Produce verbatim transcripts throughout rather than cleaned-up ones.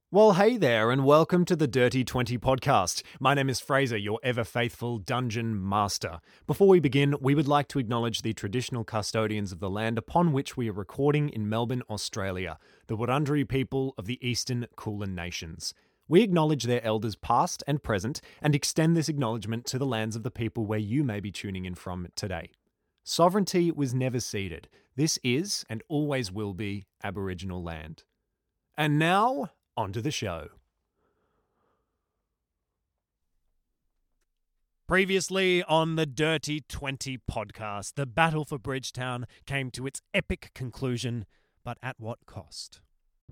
Well, hey there, and welcome to the Dirty twenty podcast. My name is Fraser, your ever-faithful dungeon master. Before we begin, we would like to acknowledge the traditional custodians of the land upon which we are recording in Melbourne, Australia, the Wurundjeri people of the Eastern Kulin Nations. We acknowledge their elders past and present, and extend this acknowledgement to the lands of the people where you may be tuning in from today. Sovereignty was never ceded. This is, and always will be, Aboriginal land. And now, onto the show. Previously on the Dirty twenty podcast, the battle for Bridgetown came to its epic conclusion, but at what cost?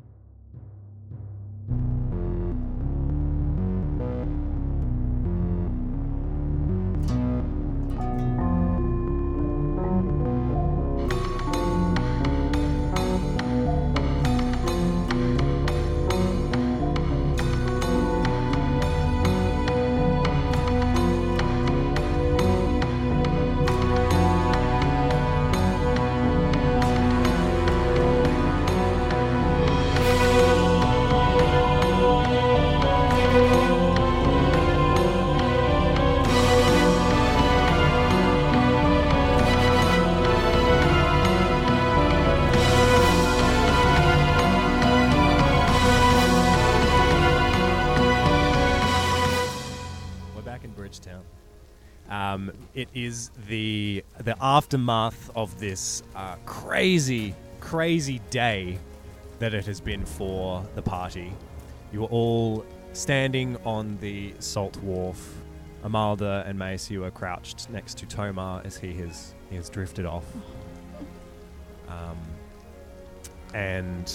Um, it is the the aftermath of this uh, crazy, crazy day that it has been for the party. You are all standing on the Salt Wharf. Amalda and Mace, you are crouched next to Tomar as he has he has drifted off. Um, and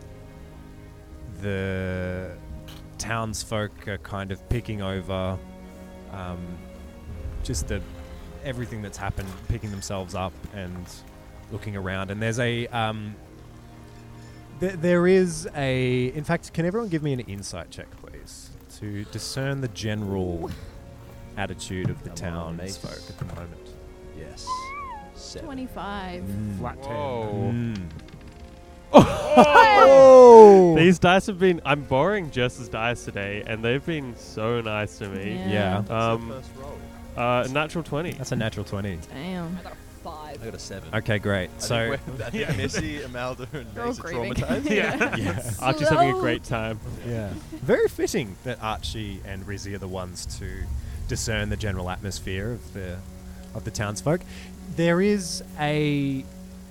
the townsfolk are kind of picking over um, just the everything that's happened, picking themselves up and looking around. And there's a um, th- there is a. In fact, can everyone give me an insight check, please, to discern the general attitude of the townsfolk at the moment? Yes. Seven. twenty-five. Mm. Flat ten. Whoa. Mm. Oh! These dice have been... I'm borrowing Jess's dice today, and they've been so nice to me. Yeah. Yeah. Um, What's the first roll? uh, natural twenty. That's a natural twenty. Damn. I got a five. I got a seven. Okay, great. I So, think, we're- I think Missy, Amalda, and They're all Mace are grieving. traumatized. Yeah. yeah. Archie's having a great time. Yeah. Very fitting that Archie and Rizzy are the ones to discern the general atmosphere of the of the townsfolk. There is a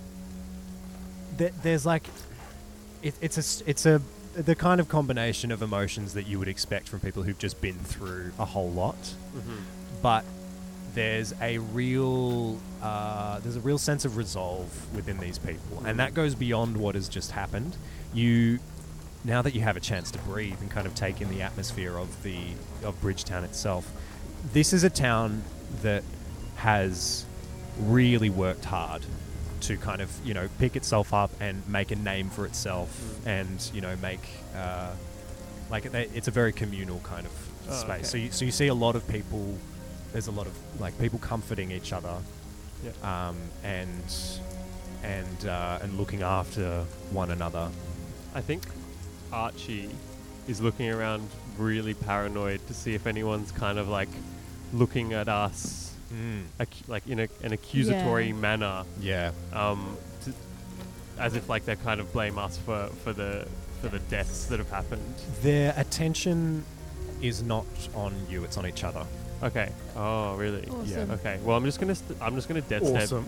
th- there's like it, it's a s- it's a the kind of combination of emotions that you would expect from people who've just been through a whole lot, Mm-hmm. but there's a real uh, there's a real sense of resolve within these people, and that goes beyond what has just happened. You now that you have a chance to breathe and kind of take in the atmosphere of the of Bridgetown itself, this is a town that has really worked hard to kind of, you know, pick itself up and make a name for itself, Mm. and, you know, make uh, like it- it's a very communal kind of Oh, space. okay. So you, so you see a lot of people. There's a lot of like people comforting each other, Yeah. um, and and uh, and looking after one another. I think Archie is looking around really paranoid to see if anyone's kind of like looking at us ac- like in a, an accusatory Yeah. manner, Yeah. um, to, as if like they kind of blame us for, for the for the deaths that have happened. Their attention is not on you; it's on each other. Okay. Oh, really? Awesome. Okay. Well, I'm just gonna st- I'm just gonna dead stare.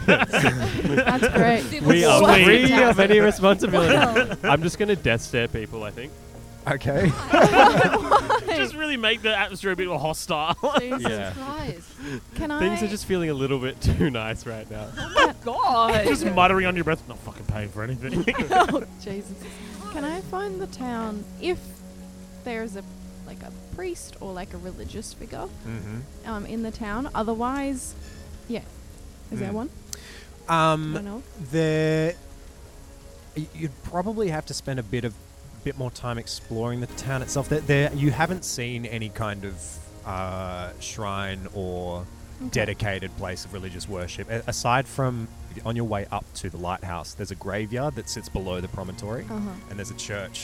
That's great. We are Sweet. free of any responsibility. Wow. I'm just gonna death stare people. I think. Okay. Just really make the atmosphere a bit more hostile. Jesus Yeah. Christ. Can I? Things are just feeling a little bit too nice right now. God. Just muttering under your breath, not fucking paying for anything. Oh, Jesus. Can I find the town if there's a like a priest or like a religious figure mm-hmm. um in the town? Otherwise, yeah. Is there Mm. one? I don't Um, know. there, y- you'd probably have to spend a bit of bit more time exploring the town itself. There, there you haven't seen any kind of uh, shrine or Okay. dedicated place of religious worship. A- aside from on your way up to the lighthouse, there's a graveyard that sits below the promontory, Uh-huh. and there's a church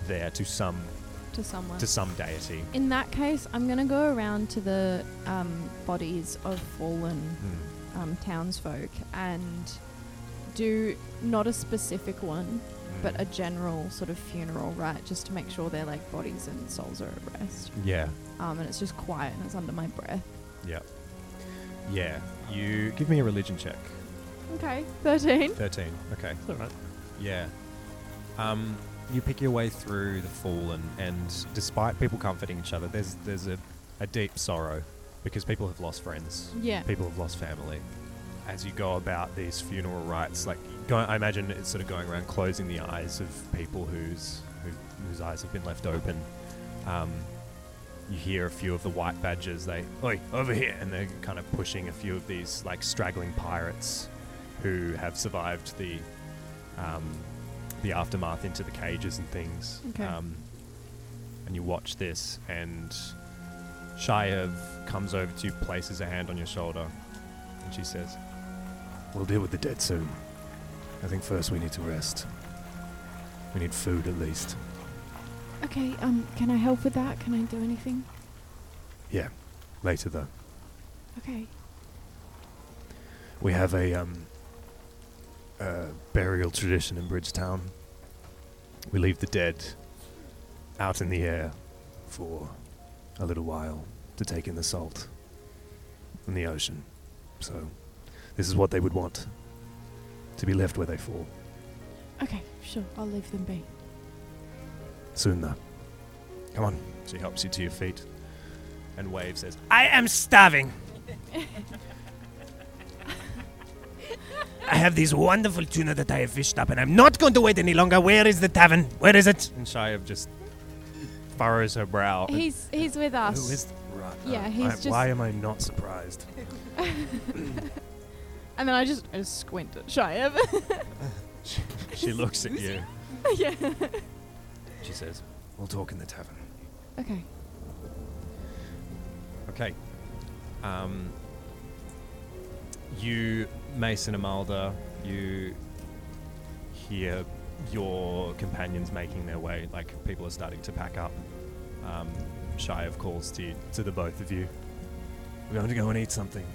there to some To someone. to some deity. In that case, I'm going to go around to the um, bodies of fallen Mm. um, townsfolk and do not a specific one, but a general sort of funeral rite, just to make sure their like bodies and souls are at rest. Yeah. Um, and it's just quiet and it's under my breath. Yeah. Yeah. You give me a religion check. Okay, thirteen. Thirteen. Okay. It's all right. Yeah. Um, you pick your way through the fallen, and despite people comforting each other, there's there's a, a deep sorrow because people have lost friends. Yeah. People have lost family. As you go about these funeral rites, like go, I imagine it's sort of going around closing the eyes of people whose who, whose eyes have been left open. Um, you hear a few of the white badgers. They, oi, over here, and they're kind of pushing a few of these like straggling pirates who have survived the um, the aftermath into the cages and things. Okay. Um, and you watch this, and Shayev comes over to you, places a hand on your shoulder, and she says, "We'll deal with the dead soon. I think first we need to rest. We need food at least." Okay, um, can I help with that? Can I do anything? Yeah, later though. Okay. We have a um, uh, burial tradition in Bridgetown. We leave the dead out in the air for a little while to take in the salt and the ocean. So this is what they would want, to be left where they fall. Okay, sure. I'll leave them be. Soon though. Come on. She helps you to your feet. And Wave says, "I am starving. I have this wonderful tuna that I have fished up, and I'm not going to wait any longer. Where is the tavern? Where is it?" And Shayev just furrows her brow. He's he's with us. Who is right? Yeah, uh, he's I- just- Why am I not surprised? And then I just, I just squint at Shayev. She looks at you. Yeah. She says, "We'll talk in the tavern." Okay. Okay. Um, you, Mace and Amalda, you hear your companions making their way. Like, people are starting to pack up. Um, Shayev calls to you, to the both of you. "We're going to go and eat something."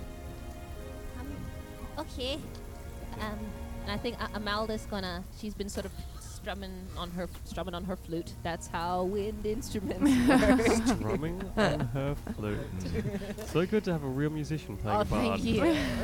Um, okay. Um, and I think A- Amalda's gonna. She's been sort of strumming on her strumming on her flute. That's how wind instruments work. Strumming on her flute. So good to have a real musician playing Oh, a bard. thank you.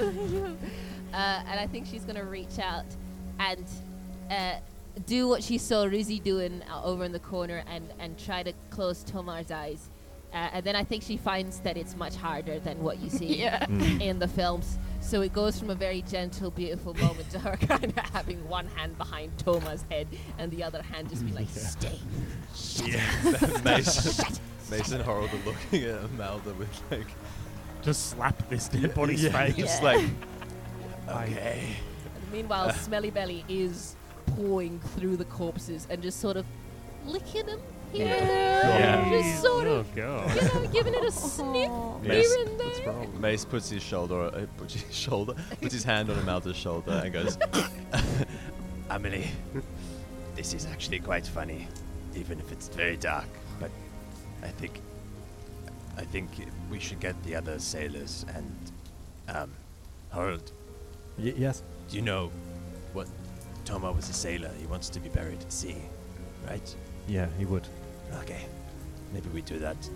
uh, and I think she's gonna reach out and uh, do what she saw Rizzy doing uh, over in the corner, and and try to close Tomar's eyes. Uh, and then I think she finds that it's much harder than what you see Yeah. Mm. in the films. So it goes from a very gentle, beautiful moment to her kind of having one hand behind Toma's head and the other hand just be like, "Stay, shut Yeah. Mason, Mason and Harold are looking at Amalda with like, Just slap this dead body's yeah, face. just Yeah. like, okay. And meanwhile, Smelly Belly is pawing through the corpses and just sort of licking them here and there. Yeah. Just sort Oh of, god. you know, giving it a sniff Oh. here Mace, and What's there. wrong? Mace puts his shoulder, uh, puts his shoulder, puts his hand on Amalda's shoulder and goes, "Amelie, this is actually quite funny, even if it's very dark. But I think, I think we should get the other sailors and, um, Harold. Y- yes. Do you know what? Toma was a sailor. He wants to be buried at sea, right? Yeah, he would. Okay, maybe we do that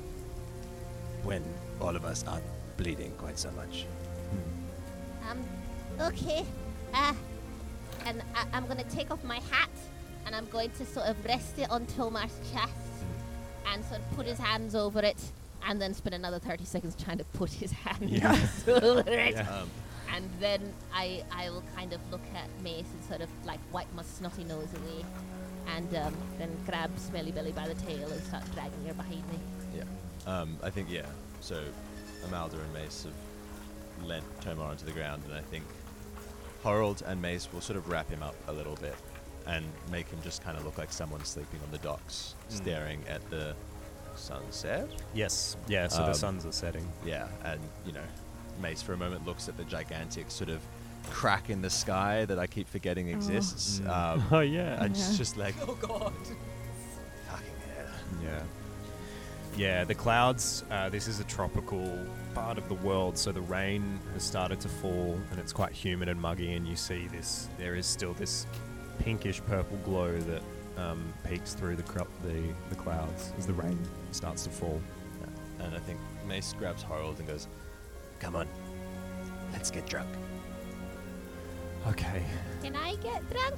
when all of us aren't bleeding quite so much." Um, okay. Uh, and I- I'm going to take off my hat and I'm going to sort of rest it on Tomar's chest and sort of put his hands over it and then spend another thirty seconds trying to put his hands Yeah. over it. Yeah. Um, And then I, I will kind of look at Mace and sort of like wipe my snotty nose away and um, then grab Smelly Belly by the tail and start dragging her behind me. yeah. Um, I think, yeah. So Amalda and Mace have lent Tomar onto the ground, and I think Harold and Mace will sort of wrap him up a little bit and make him just kind of look like someone sleeping on the docks, Mm. staring at the sunset. Yes. Yeah, so Um, the suns are setting. Yeah, and, you know, Mace for a moment looks at the gigantic sort of crack in the sky that I keep forgetting exists. Mm. Um, Oh yeah. and Yeah. it's just like, Oh god. Yeah. Yeah, the clouds, uh, this is a tropical part of the world, so the rain has started to fall and it's quite humid and muggy, and you see this, there is still this pinkish purple glow that um, peeks through the, cr- the the clouds as the rain starts to fall. And I think Mace grabs Harold and goes, "Come on, let's get drunk." Okay. Can I get drunk?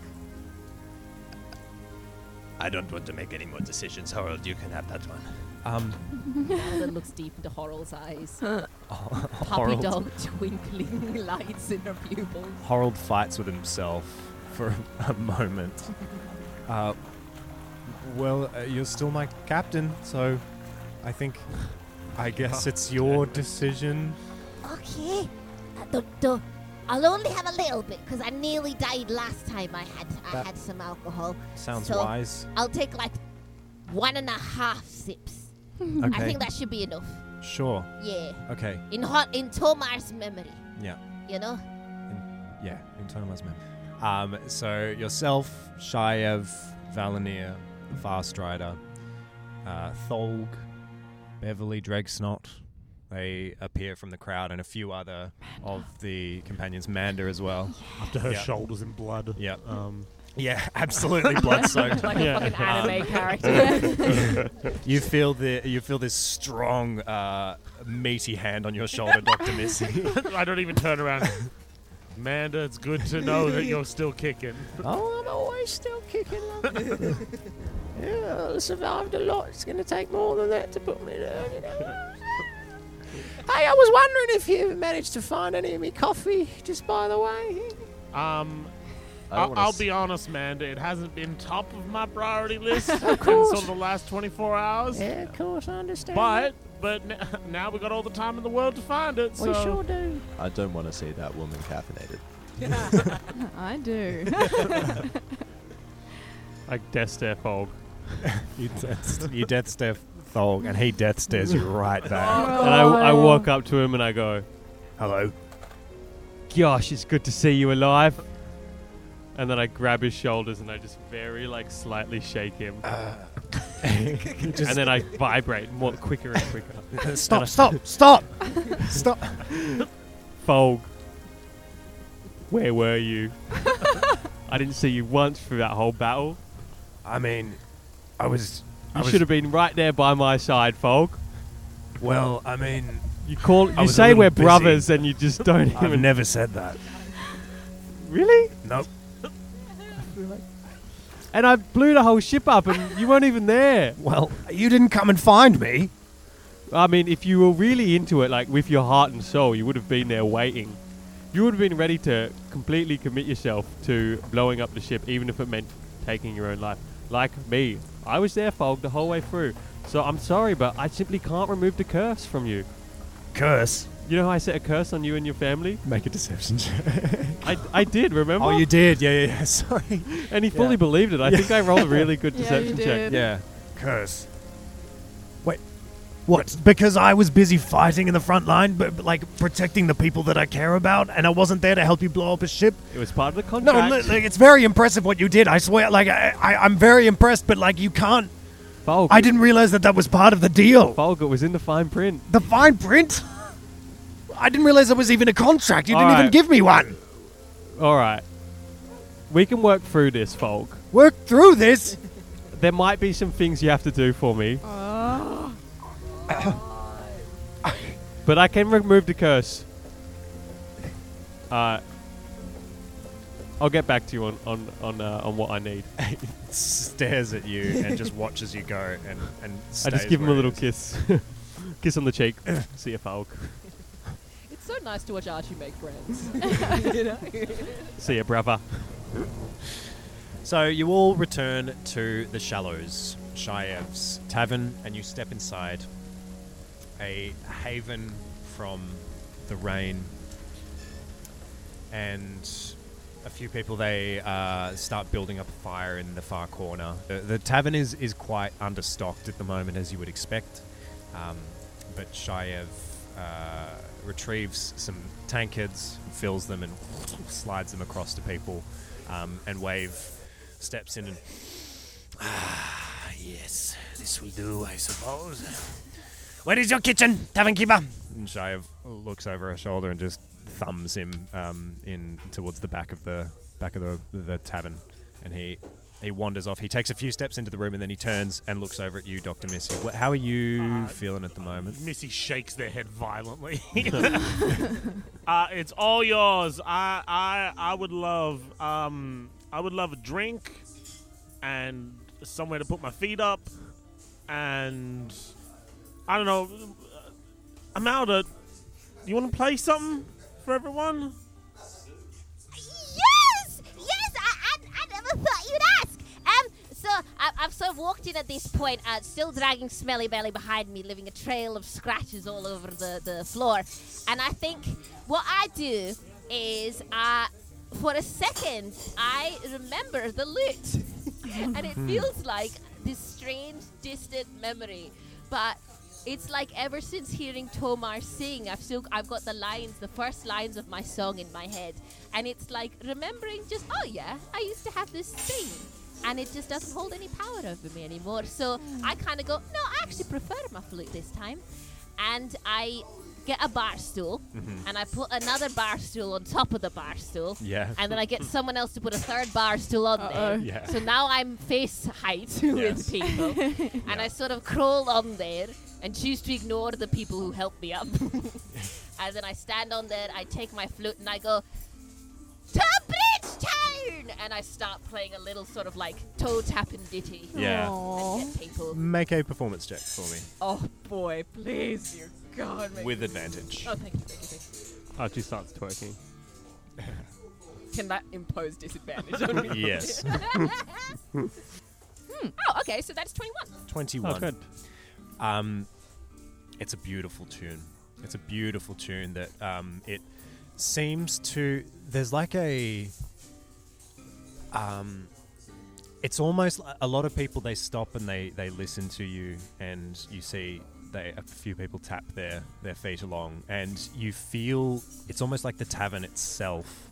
I don't want to make any more decisions, Harold. You can have that one. Um, Melda looks deep into Horal's eyes. Puppy Harold, dog twinkling lights in her pupils. Harold fights with himself for a moment. Uh, well, uh, you're still my captain, so I think, I guess it's your decision. Okay. Uh, do, do, I'll only have a little bit because I nearly died last time I had I That had some alcohol. Sounds So- wise. I'll take like one and a half sips. I Okay, think that should be enough. sure. Yeah. Okay, In hot in Tomar's memory. yeah. You know? Yeah, in Tomar's memory. Um, so yourself, Shayev, Valinir, Fast Rider, uh, Tholg, Beverly, Dregsnot, they appear from the crowd, and a few other of the companions, Manda as well. After her Yeah. shoulders in blood. Yep. Um, Yeah, absolutely blood soaked. Like Yeah. a fucking anime character. You feel the you feel this strong, uh, meaty hand on your shoulder, Doctor Missy. I don't even turn around. Amanda, it's good to know that you're still kicking. Oh, I'm always still kicking. Yeah, I survived a lot. It's going to take more than that to put me down, you know. Hey, I was wondering if you managed to find any of me coffee, just by the way. Um, I don't I'll, wanna I'll s- be honest, Amanda. It hasn't been top of my priority list in course. sort of the last twenty-four hours. Yeah, of course, I understand. But but n- now we got all the time in the world to find it. we So sure do. I don't want to see that woman caffeinated. I do. Like death stare fog. You death, you death stare Tholg, and he death stares you right back. And I, I walk up to him and I go, Hello. "Gosh, it's good to see you alive." And then I grab his shoulders and I just very like slightly shake him. Just And then I vibrate more quicker and quicker. stop, stop, stop, stop. Fog, where were you? I didn't see you once through that whole battle. I mean, I was. I You was should have been right there by my side, Fog. well, I mean, You call, I you was a say little we're busy. brothers, and you just don't I've even. never said that. Really? Nope. And I blew the whole ship up, and you weren't even there. Well, you didn't come and find me. I mean, if you were really into it, like with your heart and soul, you would have been there waiting. You would have been ready to completely commit yourself to blowing up the ship, even if it meant taking your own life. Like me, I was there, Fog, the whole way through. So I'm sorry, but I simply can't remove the curse from you. Curse. You know how I set a curse on you and your family? Make a deception check. I, I did, remember? Oh, you did. Yeah, yeah, yeah. Sorry. And he fully Yeah. believed it. I think I rolled a really good Yeah, you deception check. did. Yeah. Curse. Wait. What? Because I was busy fighting in the front line, but, but like protecting the people that I care about, and I wasn't there to help you blow up a ship. It was part of the No, contract. li- like, it's very impressive what you did. I swear. Like I, I, I'm very impressed, but like you can't. Folg, I didn't realize that that was part of the deal. Folg, it was in the fine print. The fine print. I didn't realize there was even a contract. You All didn't even right. give me one. All right. We can work through this, Folg. Work through this. There might be some things you have to do for me. But I can remove the curse. Uh, I'll get back to you on on on, uh, on what I need. Stares at you and just watches you go and and. I just stays give him a where little he is. kiss, kiss on the cheek. See you, Folg. It's so nice to watch Archie make friends. You know? See you, brother. So you all return to the Shallows, Shayev's tavern, and you step inside a haven from the rain. And a few people, they uh, start building up a fire in the far corner. The, the tavern is, is quite understocked at the moment, as you would expect. Um, but Shayev uh, retrieves some tankards, fills them, and slides them across to people. Um, and Wave steps in and, ah, Yes, this will do, I suppose. Where is your kitchen, tavern keeper? And Shia looks over her shoulder and just thumbs him um, in towards the back of the back of the, the tavern, and he he wanders off. He takes a few steps into the room and then he turns and looks over at you, Doctor Missy. What, how are you Uh, feeling at the moment? Missy shakes their head violently. uh, it's all yours. I I I would love um I would love a drink and somewhere to put my feet up, and I don't know. Amalda, you want to play something for everyone? Yes! Yes! I, I, I never thought you'd ask! Um, so I, I've sort of walked in at this point, uh, still dragging Smelly Belly behind me, leaving a trail of scratches all over the, the floor. And I think what I do is, uh, for a second, I remember the lute. And it feels like this strange, distant memory. But it's like ever since hearing Tomar sing, I've still I've got the lines, the first lines of my song in my head, and it's like remembering just, oh yeah, I used to have this thing, and it just doesn't hold any power over me anymore. So I kind of go, no, I actually prefer my flute this time, and I get a bar stool, Mhm. and I put another bar stool on top of the bar stool, Yeah. and then I get someone else to put a third bar stool on Uh-oh. there. Yeah. So now I'm face height Yes. with people, and I sort of crawl on there and choose to ignore the people who help me up. And then I stand on there, I take my flute, and I go, to Bridgetown! And I start playing a little sort of like toe tapping ditty. Yeah. Aw. And get people. Make a performance check for me Oh boy, please, dear God. Make with me- advantage. Oh, thank you, thank you, thank Archie starts twerking. you. Can that impose disadvantage on me? Yes. Oh, okay, so that's twenty-one. twenty-one. Oh, good. Um, it's a beautiful tune. It's a beautiful tune that um, it seems to. There's like a. Um, it's almost li- a lot of people. They stop and they they listen to you, and you see they a few people tap their their feet along, and you feel it's almost like the tavern itself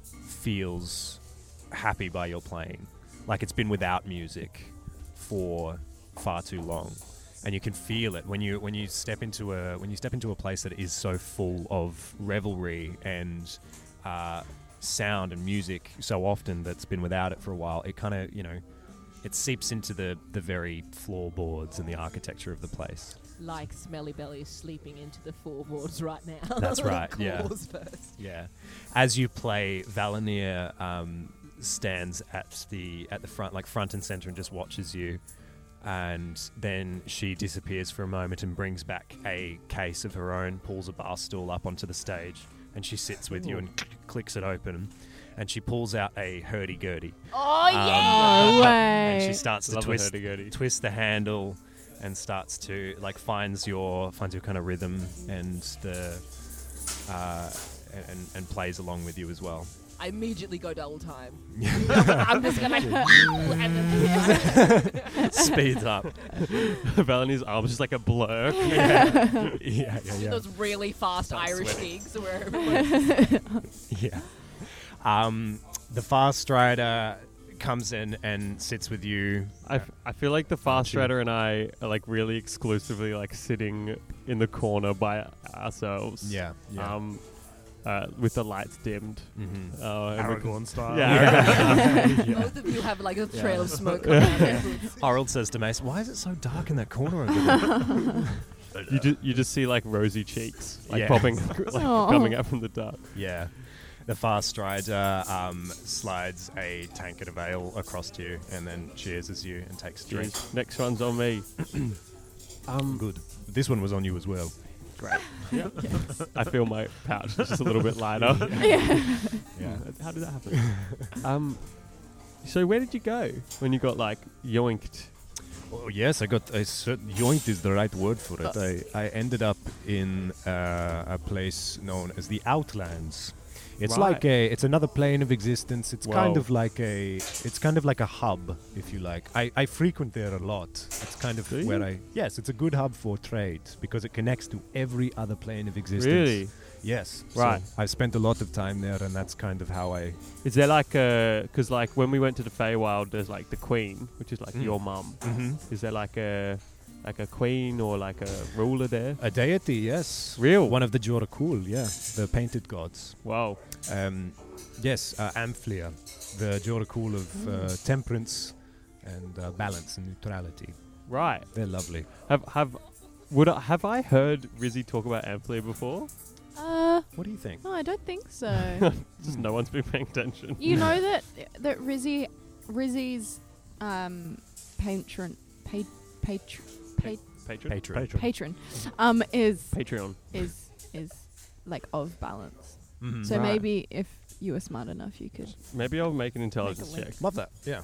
feels happy by your playing, like it's been without music for far too long. And you can feel it when you when you step into a when you step into a place that is so full of revelry and uh, sound and music so often that's been without it for a while. It kind of you know it seeps into the the very floorboards and the architecture of the place. Like Smelly Belly is sleeping into the floorboards right now. That's right, yeah. Claws first. Yeah, as you play, Valenier um, stands at the at the front, like front and center, and just watches you. And then she disappears for a moment and brings back a case of her own, pulls a bar stool up onto the stage, and she sits with you and cl- clicks it open, and she pulls out a hurdy-gurdy. Oh, Um, yeah! No And she way. starts to Love a twist, hurdy-gurdy. twist the handle, and starts to like finds your finds your kind of rhythm and the uh, and and plays along with you as well. I immediately go double time. I'm just gonna and then Speeds up. Valenier's arm is just like a blur. yeah, yeah, yeah. Those really fast Start Irish sweating. gigs where everybody Yeah. Um, the Fast Rider comes in and sits with you. I, f- I feel like the Fast Archie. Rider and I are like really exclusively like sitting in the corner by ourselves. Yeah, yeah. Um, uh, with the lights dimmed. mm-hmm. Uh, and we- Aragorn style. Yeah. yeah. both of you have like a trail Yeah. of smoke coming out of your hoods. Harold says to Mace, "Why is it so dark in that corner over there?" You just you just see like rosy cheeks like Yeah. popping like Aw. coming out from the dark. Yeah. The Fast Rider um, slides a tankard of ale across to you and then cheers as you and takes a drink. Jeez. Next one's on me. um, Good. This one was on you as well. Great. Yeah. I feel my pouch is just a little bit lighter. Yeah. Yeah. How did that happen? um, so where did you go when you got like yoinked? Oh, yes, I got a certain yoinked is the right word for it. I, I ended up in uh, a place known as the Outlands. It's Right. like a, it's another plane of existence. It's kind Wow. of like a, it's kind of like a hub, if you like. I, I frequent there a lot. It's kind of Do where you? I, yes, it's a good hub for trade because it connects to every other plane of existence. Really? Yes. Right. So I've spent a lot of time there, and that's kind of how I. Is there like a, because like when we went to the Feywild, there's like the queen, which is like Mm. your mum. Mm-hmm. Is there like a, like a queen or like a ruler there? A deity, yes. Real? One of the Jorakul, yeah, the painted gods. Wow. Um, yes, uh, Amplia, the Jorakul of uh, temperance and uh, balance and neutrality. Right. They're lovely. Have have would I, have I heard Rizzy talk about Amplia before? Uh, What do you think? no, I don't think so. Just no one's been paying attention. You know that that Rizzy, Rizzy's um, patron, pa- patron, pa- Patron. Patron. patron, um, is Patreon. is is like of balance. Mhm. So Right. maybe if you were smart enough, you could. Maybe I'll make an intelligence link. check Love that. Yeah.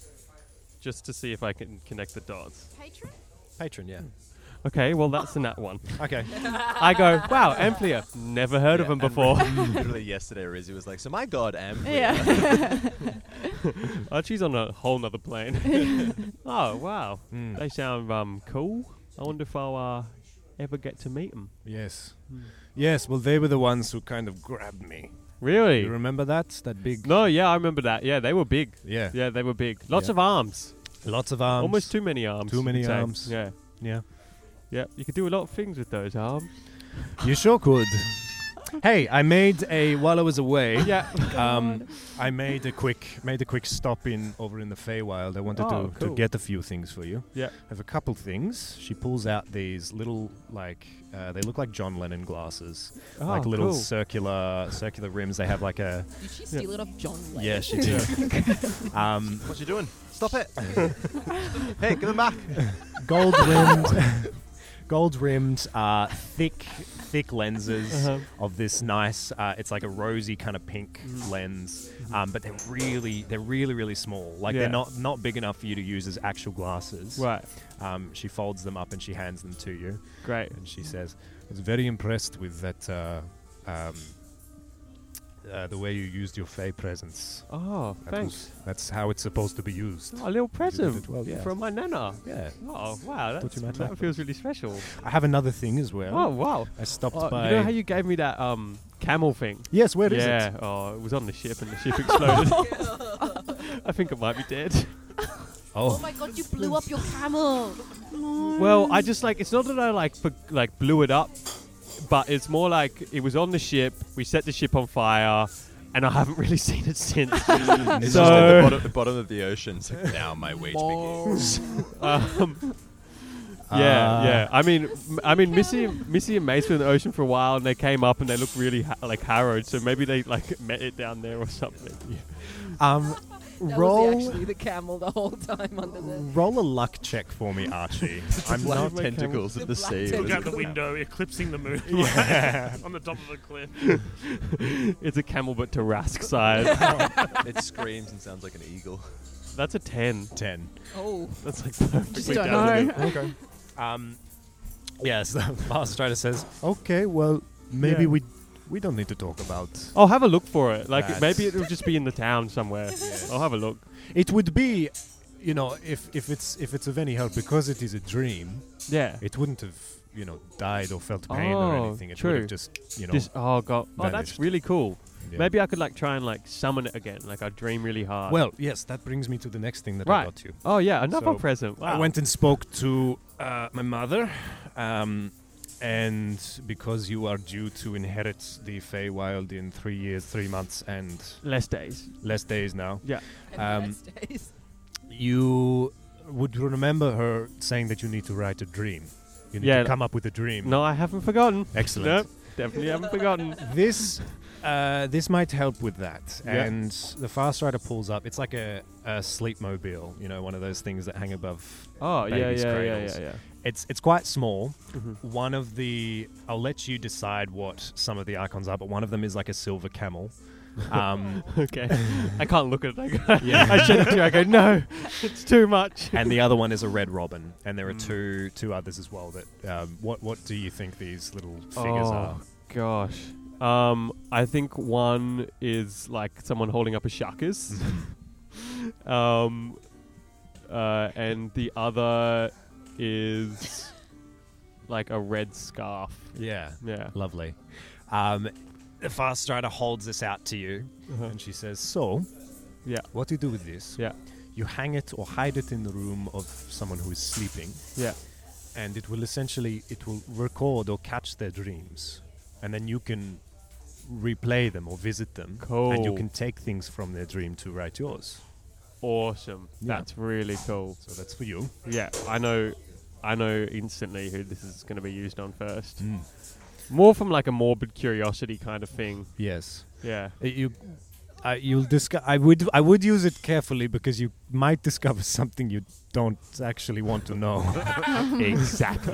just to see if I can connect the dots. Patron. Patron, yeah. Okay, well that's the nat one. Okay. I go, wow, Amplia. Never heard of Yeah, him and before. Literally yesterday, Rizzy was like, "So my god, Amplia." Yeah. Archie's on a whole nother plane. Oh wow, Mm. they sound um cool. I wonder if I'll uh, ever get to meet them. Yes. Yes, well, they were the ones who kind of grabbed me. Really? You remember that? That big... No, yeah, I remember that. Yeah, they were big. Yeah. Yeah, they were big. Lots Yeah. of arms. Lots of arms. Almost too many arms. Too you many could say. arms. Yeah. Yeah. Yeah, you could do a lot of things with those arms. You sure could. Hey, I made a... While I was away... Yeah. Um, I made a quick made a quick stop in over in the Feywild. I wanted Oh, to, cool. to get a few things for you. Yeah. I have a couple things. She pulls out these little like uh, they look like John Lennon glasses, Oh, like little cool. circular circular rims. They have like a Did she steal it off John Lennon? yeah, she did. um, What you doing? Stop it! Hey, give him back. gold rimmed, gold rimmed, uh, thick thick lenses Uh-huh. of this nice. Uh, it's like a rosy kind of pink lens, um, but they're really they're really really small. Like Yeah. they're not not big enough for you to use as actual glasses. Right. Um, she folds them up and she hands them to you, Great. and she says, "I was very impressed with that." Uh, um, uh, the way you used your Fey presence. Oh, That thanks. was- that's how it's supposed to be used. Oh, a little present it well, yeah. from my nana. Yeah. Oh, wow. That's, you might that like feels really special. I have another thing as well. Oh, wow. I stopped Oh, by. you know how you gave me that um camel thing? yes, where is yeah. it? Oh, it was on the ship and the ship exploded. I think it might be dead. Oh Oh, my god, you blew up your camel. Well, I just like it's not that I like for, like blew it up, but it's more like it was on the ship. We set the ship on fire, and I haven't really seen it since. It's just at the So- bottom, the bottom of the ocean. It's like, now my wage begins. um, yeah, Ah. yeah. I mean, m- I mean, Missy, Missy and Mace were in the ocean for a while, and they came up and they looked really ha- like harrowed. So maybe they like met it down there or something. um, That roll was actually the camel the whole time under the. roll a luck check for me, Archie. I'm Black not. my tentacles camel- in the the black sea. tentacles. Look out the window, eclipsing the moon Yeah. on the top of a cliff. It's a camel, but Tarask size. It screams and sounds like an eagle. That's a ten. Ten. Oh, That's like perfectly Just don't down the know. middle. Okay. Um, yes, the Master Strider says, "Okay, well, maybe Yeah. we we don't need to talk about." I'll have a look for it. Like That's- maybe it'll just be in the town somewhere. I'll have a look. It would be, you know, if if it's if it's of any help because it is a dream, Yeah. it wouldn't have, you know, died or felt pain or Oh, anything. It would true. have just, you know, Just oh god. Oh, that's vanished. really cool. yeah. Maybe I could like try and like summon it again. Like I dream really hard. Well, yes, that brings me to the next thing that I Right. got you. Oh yeah, another So, present. Wow. I went and spoke to uh, my mother, um, and because you are due to inherit the Feywild in three years, three months, and less days. less days now, and Um, rest days. you would remember her saying that you need to write a dream. You need Yeah. to come up with a dream. No, I haven't forgotten. Excellent. Nope, definitely haven't forgotten. This uh, this might help with that. Yeah. And the Fast Rider pulls up. It's like a, a sleep mobile, you know, one of those things that hang above. Oh yeah, yeah, Baby's yeah, cradles. yeah, yeah. It's it's quite small. Mhm. One of the I'll let you decide what some of the icons are, but one of them is like a silver camel. Um, Okay. I can't look at it. I, go, Yeah. I shed it to you. I go, no, it's too much. and the other one is a red robin, and there are Mm. two two others as well. That um, what what do you think these little figures oh are? gosh. Um, I think one is like someone holding up a shakas. um, uh, and the other is like a red scarf. Yeah. Yeah. Lovely. Um, the Fast Strider holds this out to you, Uh-huh. and she says, "So, Yeah. what do you do with this? Yeah. You hang it or hide it in the room of someone who is sleeping, Yeah. and it will essentially it will record or catch their dreams, and then you can replay them or visit them, and you Cool. can take things from their dream to write yours. Awesome. Yeah. That's really cool. So that's for you. Yeah. I know. I know instantly who this is going to be used on first. Mm. More from like a morbid curiosity kind of thing. Yes, Yeah. Uh, you. Uh, you'll disco- I would I would use it carefully because you might discover something you don't actually want to know. Exactly.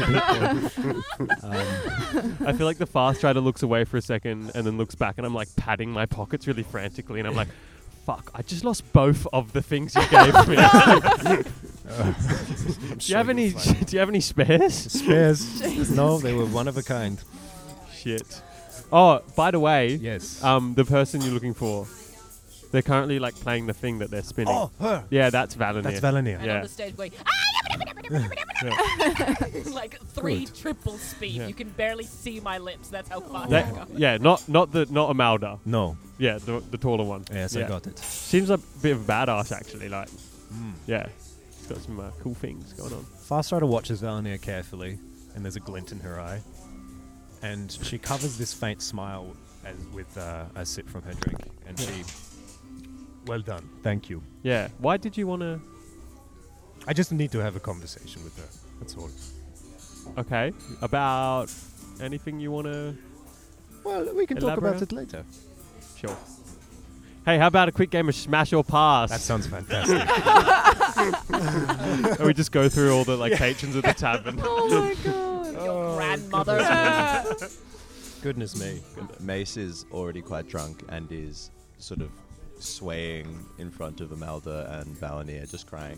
um, I feel like the Fast Rider looks away for a second and then looks back, and I'm like patting my pockets really frantically, and I'm like, "Fuck! I just lost both of the things you gave me." do you have any? Do you have any spares? spares? No, they were one of a kind. Shit. Oh, by the way, Yes. um, the person you're looking for, they're currently like playing the thing that they're spinning. oh, her. Yeah, that's Valinir. That's Valinir. And Yeah. on the stage going, like three Good. triple speed. Yeah. You can barely see my lips. That's how fast I That- go. yeah, not not the not Amalda. No. Yeah, the the taller one. Yes, Yeah. I got it. Seems like a bit of a badass actually. Like, Mm. yeah, it's got some uh, cool things going on. Fast Rider watches Valinir carefully, and there's a glint in her eye. And she covers this faint smile as, with uh, a sip from her drink. And she... Well done. Thank you. Yeah. Why did you want to? I just need to have a conversation with her. That's all. Okay. About anything you want to? Well, we can talk Elaborate? about it later. Sure. Hey, how about a quick game of Smash or Pass? That sounds fantastic. and we just go through all the like patrons of the tavern. Oh my god. Your grandmother. Goodness me. Mace is already quite drunk and is sort of swaying in front of Amalda and Valinir, just crying.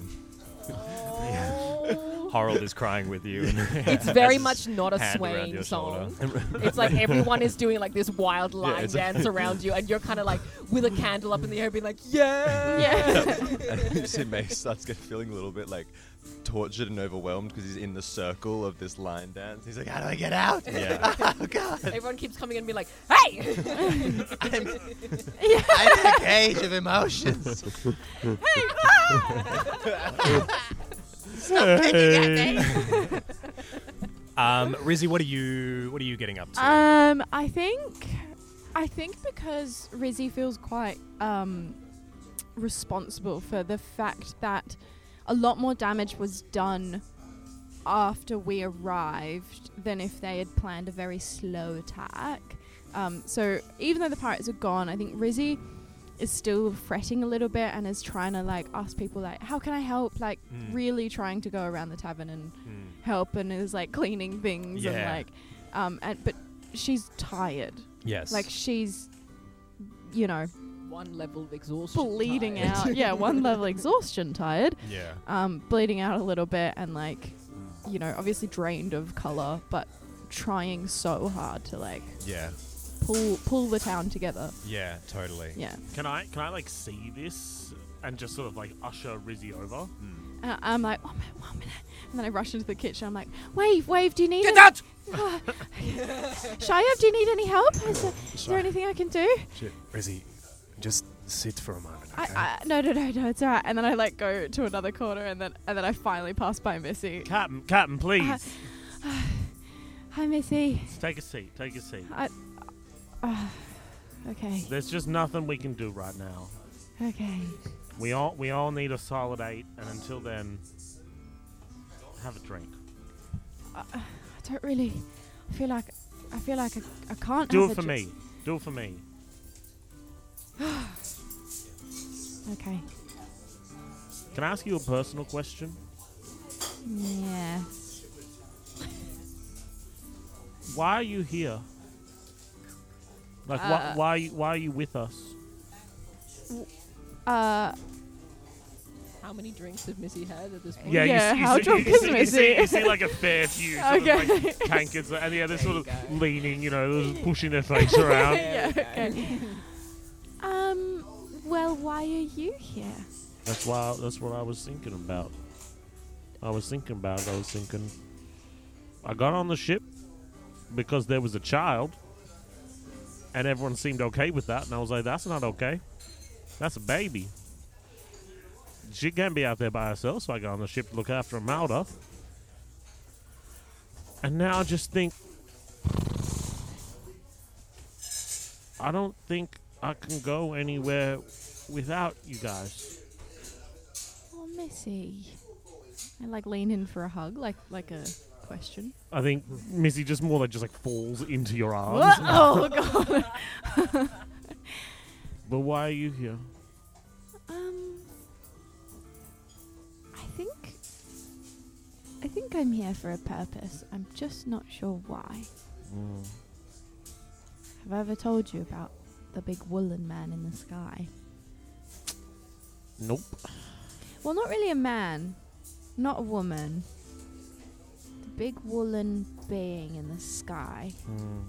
Harold is crying with you. It's very much not a Hand around swaying your song. shoulder. It's like everyone is doing like this wild line it's like- dance around you, and you're kind of like with a candle up in the air, being like, "Yeah, Yeah. And you see Mace starts get feeling a little bit like tortured and overwhelmed because he's in the circle of this line dance. He's like, how do I get out? Yeah. Oh God. Everyone keeps coming in and being like, "Hey, I'm, I'm in a cage of emotions. Um, Rizzy, what are you what are you getting up to? Um, I think, I think because Rizzy feels quite um responsible for the fact that a lot more damage was done after we arrived than if they had planned a very slow attack. Um, so even though the pirates are gone, I think Rizzy is still fretting a little bit and is trying to like ask people like, how can I help? Like Mm. really trying to go around the tavern and Hmm. help, and is like cleaning things and Yeah. like, um, and but she's tired. Yes. Like she's, you know, one level of exhaustion, bleeding tired." out. Yeah, one level exhaustion, tired. yeah. Um, bleeding out a little bit and like, you know, obviously drained of color, but trying so hard to like Yeah. pull pull the town together. Yeah, totally. Yeah, Can I can I like see this and just sort of like usher Rizzy over? and I- I'm like, one minute, one minute, and then I rush into the kitchen. I'm like, Wave, Wave, do you need Get any- out! Shayev, do you need any help? Is there, is there anything I can do? Shit. Rizzy, just sit for a moment, I, okay? I, no, no, no, no, it's alright. And then I like go to another corner, and then and then I finally pass by Missy. Captain, Captain, please Hi, Missy. take a seat. Take a seat. I, uh, okay, There's just nothing we can do right now. okay. We all we all need a solid eight, and until then, have a drink. I, I don't really. I feel like I feel like I, I can't. Do have it a for ju- me. Do it for me. Okay. Can I ask you a personal question? Yes. Why are you here? Like, why, Uh, why, why are you with us? Uh. how many drinks have Missy had at this point? Yeah, Yeah, you, s- you, how see, drunk you, is see, you, Missy? see, you see like a fair few sort Okay. of like tankards, and yeah, they're sort of There you go. leaning, you know, they're just pushing their face around. Yeah, okay. Um, well, why are you here? That's why. That's what I was thinking about. I was thinking about. it. I was thinking. I got on the ship because there was a child, and everyone seemed okay with that. And I was like, "That's not okay. That's a baby. She can't be out there by herself." So I got on the ship to look after Amalda. And now I just think, I don't think I can go anywhere without you guys. Oh, Missy. I like lean in for a hug, like like a question. I think Missy just more like just like falls into your arms. Oh god. But why are you here? Um, I think I think I'm here for a purpose. I'm just not sure why. Mm. Have I ever told you about the big woolen man in the sky? Nope. Well, not really a man, not a woman. The big woolen being in the sky. Mm.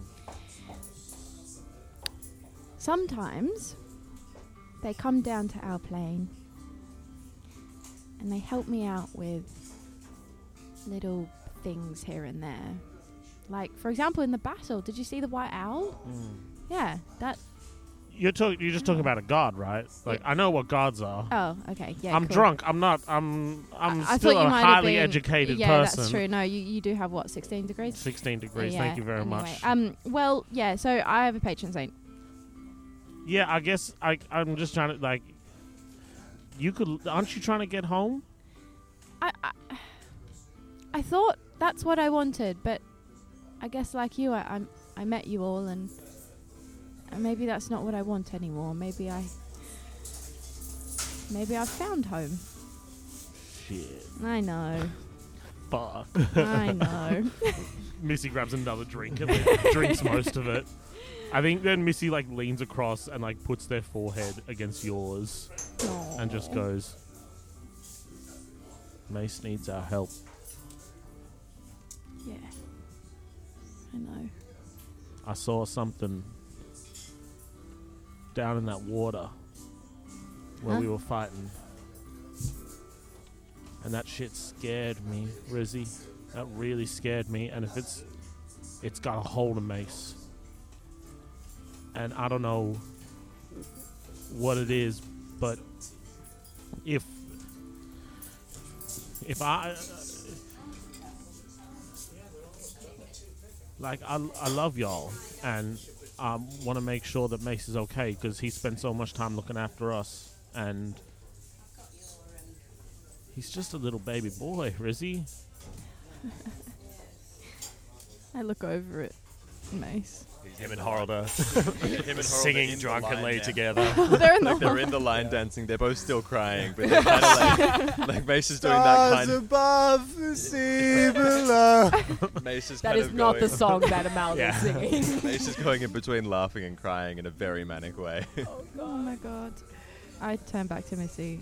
Sometimes they come down to our plane and they help me out with little things here and there. Like, for example, in the battle, did you see the white owl? Mm. Yeah, that. You're talking. You're just talking about a god, right? Like I know what gods are. Oh, okay, yeah. I'm cool. drunk. I'm not. I'm. I'm I, I still thought you a might have highly been- educated yeah, person. that's true. No, you, you do have what, sixteen degrees? Sixteen degrees. Yeah, Thank you very anyway. much. Um. Well, yeah. So I have a patron saint. Yeah, I guess I. I'm just trying to like. You could. Aren't you trying to get home? I, I, I thought that's what I wanted, but I guess like you, I, I'm, I met you all, and, and maybe that's not what I want anymore. Maybe I, maybe I've found home. Shit. I know, Fuck. I know. Missy grabs another drink and like, drinks most of it. I think then Missy like leans across and like puts their forehead against yours and just Aw. goes, Mace needs our help. Yeah, I know. I saw something down in that water where Huh? we were fighting. And that shit scared me, Rizzy. That really scared me. And if it's it's got a hold of Mace. And I don't know what it is, but if if I like I, I love y'all and I want to make sure that Mace is okay because he spent so much time looking after us and he's just a little baby boy, Rizzy. I look over at Mace. Him and Horror Him and Harold are singing in the drunkenly line now. together. They're in the Like they're in the line dancing. They're both still crying, but they're kind of like, like Mace is doing that kind of. above, the sea below. Mace is That kind is of not going, the song that Amalda's Yeah. singing. Mace is going in between laughing and crying in a very manic way. Oh my god. I turn back to Missy.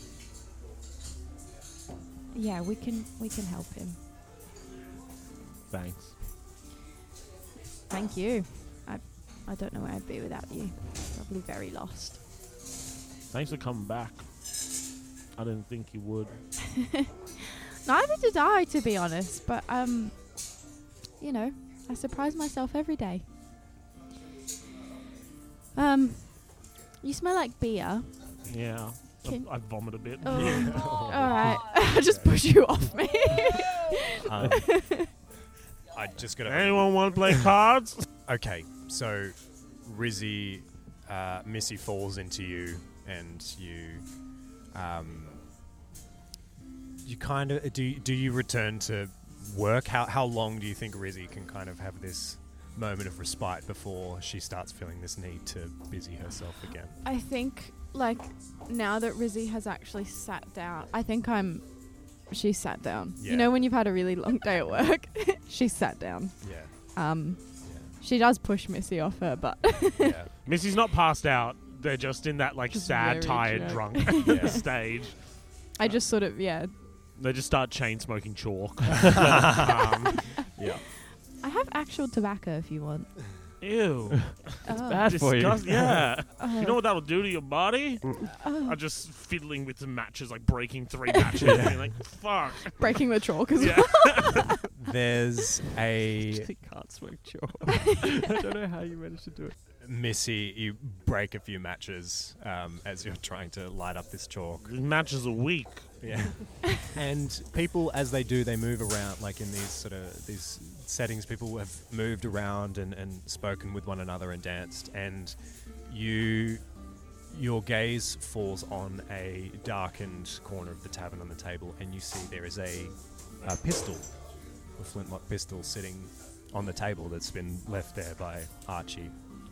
Yeah, we can we can help him. Thanks. Thank you. I I don't know where I'd be without you. Probably very lost. Thanks for coming back. I didn't think you would. Neither did I, to be honest. But um, you know, I surprise myself every day. Um, you smell like beer. Yeah. I, Can- I vomit a bit. Oh, all right. I just push you off me. Um, I just got to. Anyone want to play cards? Okay, so Rizzy, uh, Missy falls into you, and you, um, you kind of do. Do you return to work? How how long do you think Rizzy can kind of have this moment of respite before she starts feeling this need to busy herself again? I think, like, now that Rizzy has actually sat down, I think I'm. She sat down. Yeah. You know when you've had a really long day at work? She sat down. Yeah, Um, she does push Missy off her, but yeah. Missy's not passed out. They're just in that like Just sad, very tired, drunk. drunk Yeah. stage. I just sort of yeah. They just start chain smoking chalk. um, Yeah. I have actual tobacco if you want. ew. Oh. Bad for you. Disgust- yeah. Oh. You know what that will do to your body? Oh. I'm just fiddling with the matches, like breaking three matches, and being like, fuck. Breaking the chalk as Yeah. well. There's a He can't smoke chalk. I don't know how you managed to do it. Missy. You break a few matches um, as you're trying to light up this chalk. These matches are weak. Yeah. And people, as they do, they move around, like in these sort of these settings. People have moved around and, and spoken with one another and danced. And you, your gaze falls on a darkened corner of the tavern on the table, and you see there is a, a pistol, a flintlock pistol, sitting on the table that's been left there by Archie.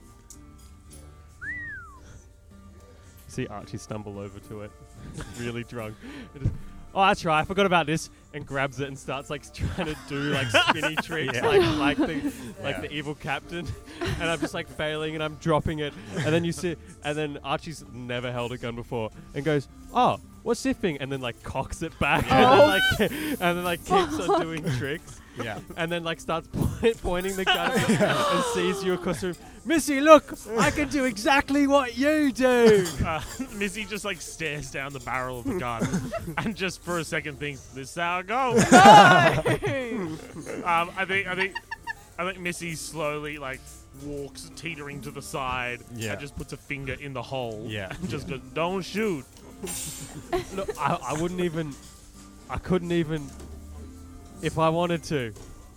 See Archie stumble over to it, really drunk. It is- oh, that's right. I forgot about this, and grabs it and starts like trying to do like spinny tricks, Yeah. like like the like Yeah. the evil captain. And I'm just like failing, and I'm dropping it. And then you see, and then Archie's never held a gun before, and goes, "Oh, what's this thing?" And then like cocks it back, and then like and then like keeps on doing tricks. Yeah. And then like starts po- pointing the gun at you and sees you across the room. Missy, look! I can do exactly what you do. Uh, Missy just like stares down the barrel of the gun and just for a second thinks, "This is how it goes." um, I think, I think, I think Missy slowly like walks teetering to the side Yeah. and just puts a finger in the hole. Yeah. And just goes, "Don't shoot." Look, I, I wouldn't even. I couldn't even. If I wanted to.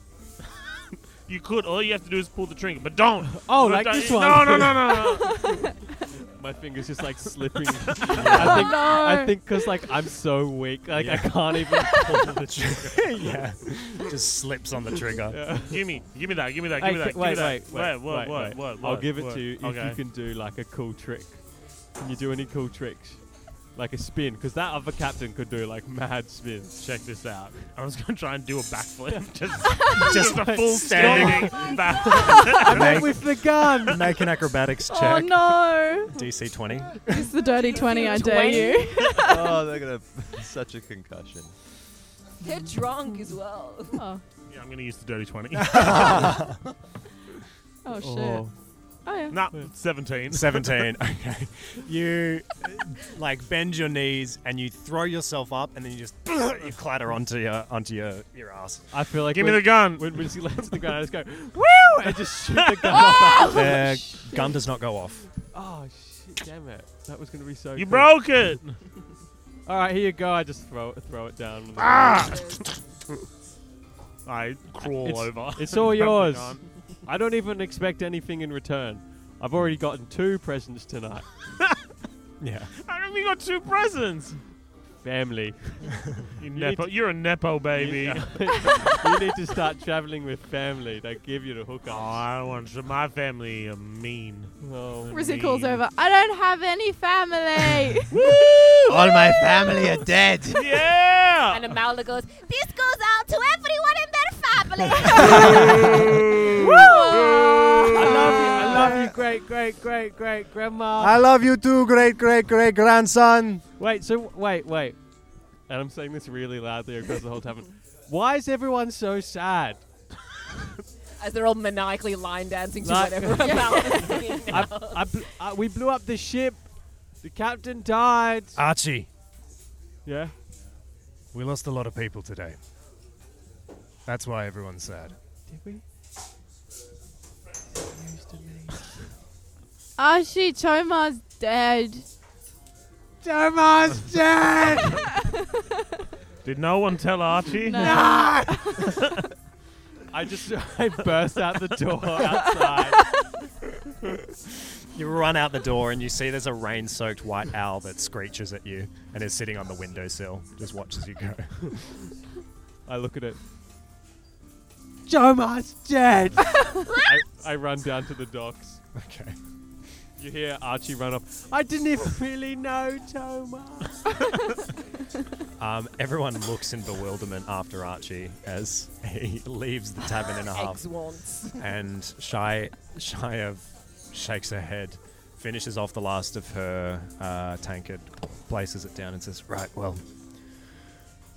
You could. All you have to do is pull the trigger, but don't. Oh, But like don't- this one. No, no, no, no, no. My fingers just like slipping. I think. I think because like I'm so weak, like I Yeah. can't even pull the trigger. Yeah. Just slips on the trigger. Yeah. Give me, give me that, give me that, Hey, give me that, ca- give wait, me that. wait, wait, what, wait, what, wait. what, I'll what, give it what? to you if Okay. you can do like a cool trick. Can you do any cool tricks? Like a spin, because that other captain could do like mad spins. Check this out. I was gonna try and do a backflip, just, Just just a full standing. standing back. I Make- went with the gun. Make an acrobatics Oh check. no! D C twenty. It's the dirty twenty, I dare you. Oh, they're gonna such a concussion. They're drunk as well. Oh, Yeah, I'm gonna use the dirty twenty. oh shit. Oh. Oh yeah. Nah, seventeen. seventeen. Okay. You uh, like bend your knees and you throw yourself up and then you just you clatter onto your onto your, your ass. I feel like Give me when, the gun. when Missy lands on the ground, I just go woo and just shoot the gun off. The gun does not go off. Oh shit! Damn it! That was gonna be so. You cool. broke it. All right, here you go. I just throw it, throw it down. on the Ah! ground. I crawl It's- over. It's all Grab the yours. gun. I don't even expect anything in return. I've already gotten two presents tonight. Yeah. How come you got two presents? Family. You need nepo. to- You're a nepo baby. You, you need to start traveling with family. They give you the Oh, hookups. I don't want to. My family are mean. Oh. Rizzy calls mean. over. I don't have any family. All my family are dead. Yeah. And Amala goes, "This goes out to everyone in their family." I love you. I love you, great, great, great, great grandma. I love you too, great great great grandson. Wait, so wait, wait. And I'm saying this really loudly across the whole tavern. Why is everyone so sad? As they're all maniacally line dancing to Like- whatever Amala is singing I, now. I, bl- uh, we blew up the ship. The captain died. Archie, Yeah. we lost a lot of people today. That's why everyone's sad. Did we? Archie Choma's dead. Thomas dead. Did no one tell Archie? No. I just I burst out the door outside. You run out the door and you see there's a rain-soaked white owl that screeches at you and is sitting on the windowsill. Just watches you go. I look at it. Thomas dead. I, I run down to the docks. Okay. You hear Archie run up. I didn't even really know Thomas. Um, everyone looks in bewilderment after Archie as he leaves the tavern in a huff. Eggs wants. And Shy, Shia shakes her head, finishes off the last of her uh, tankard, places it down and says, "Right, well,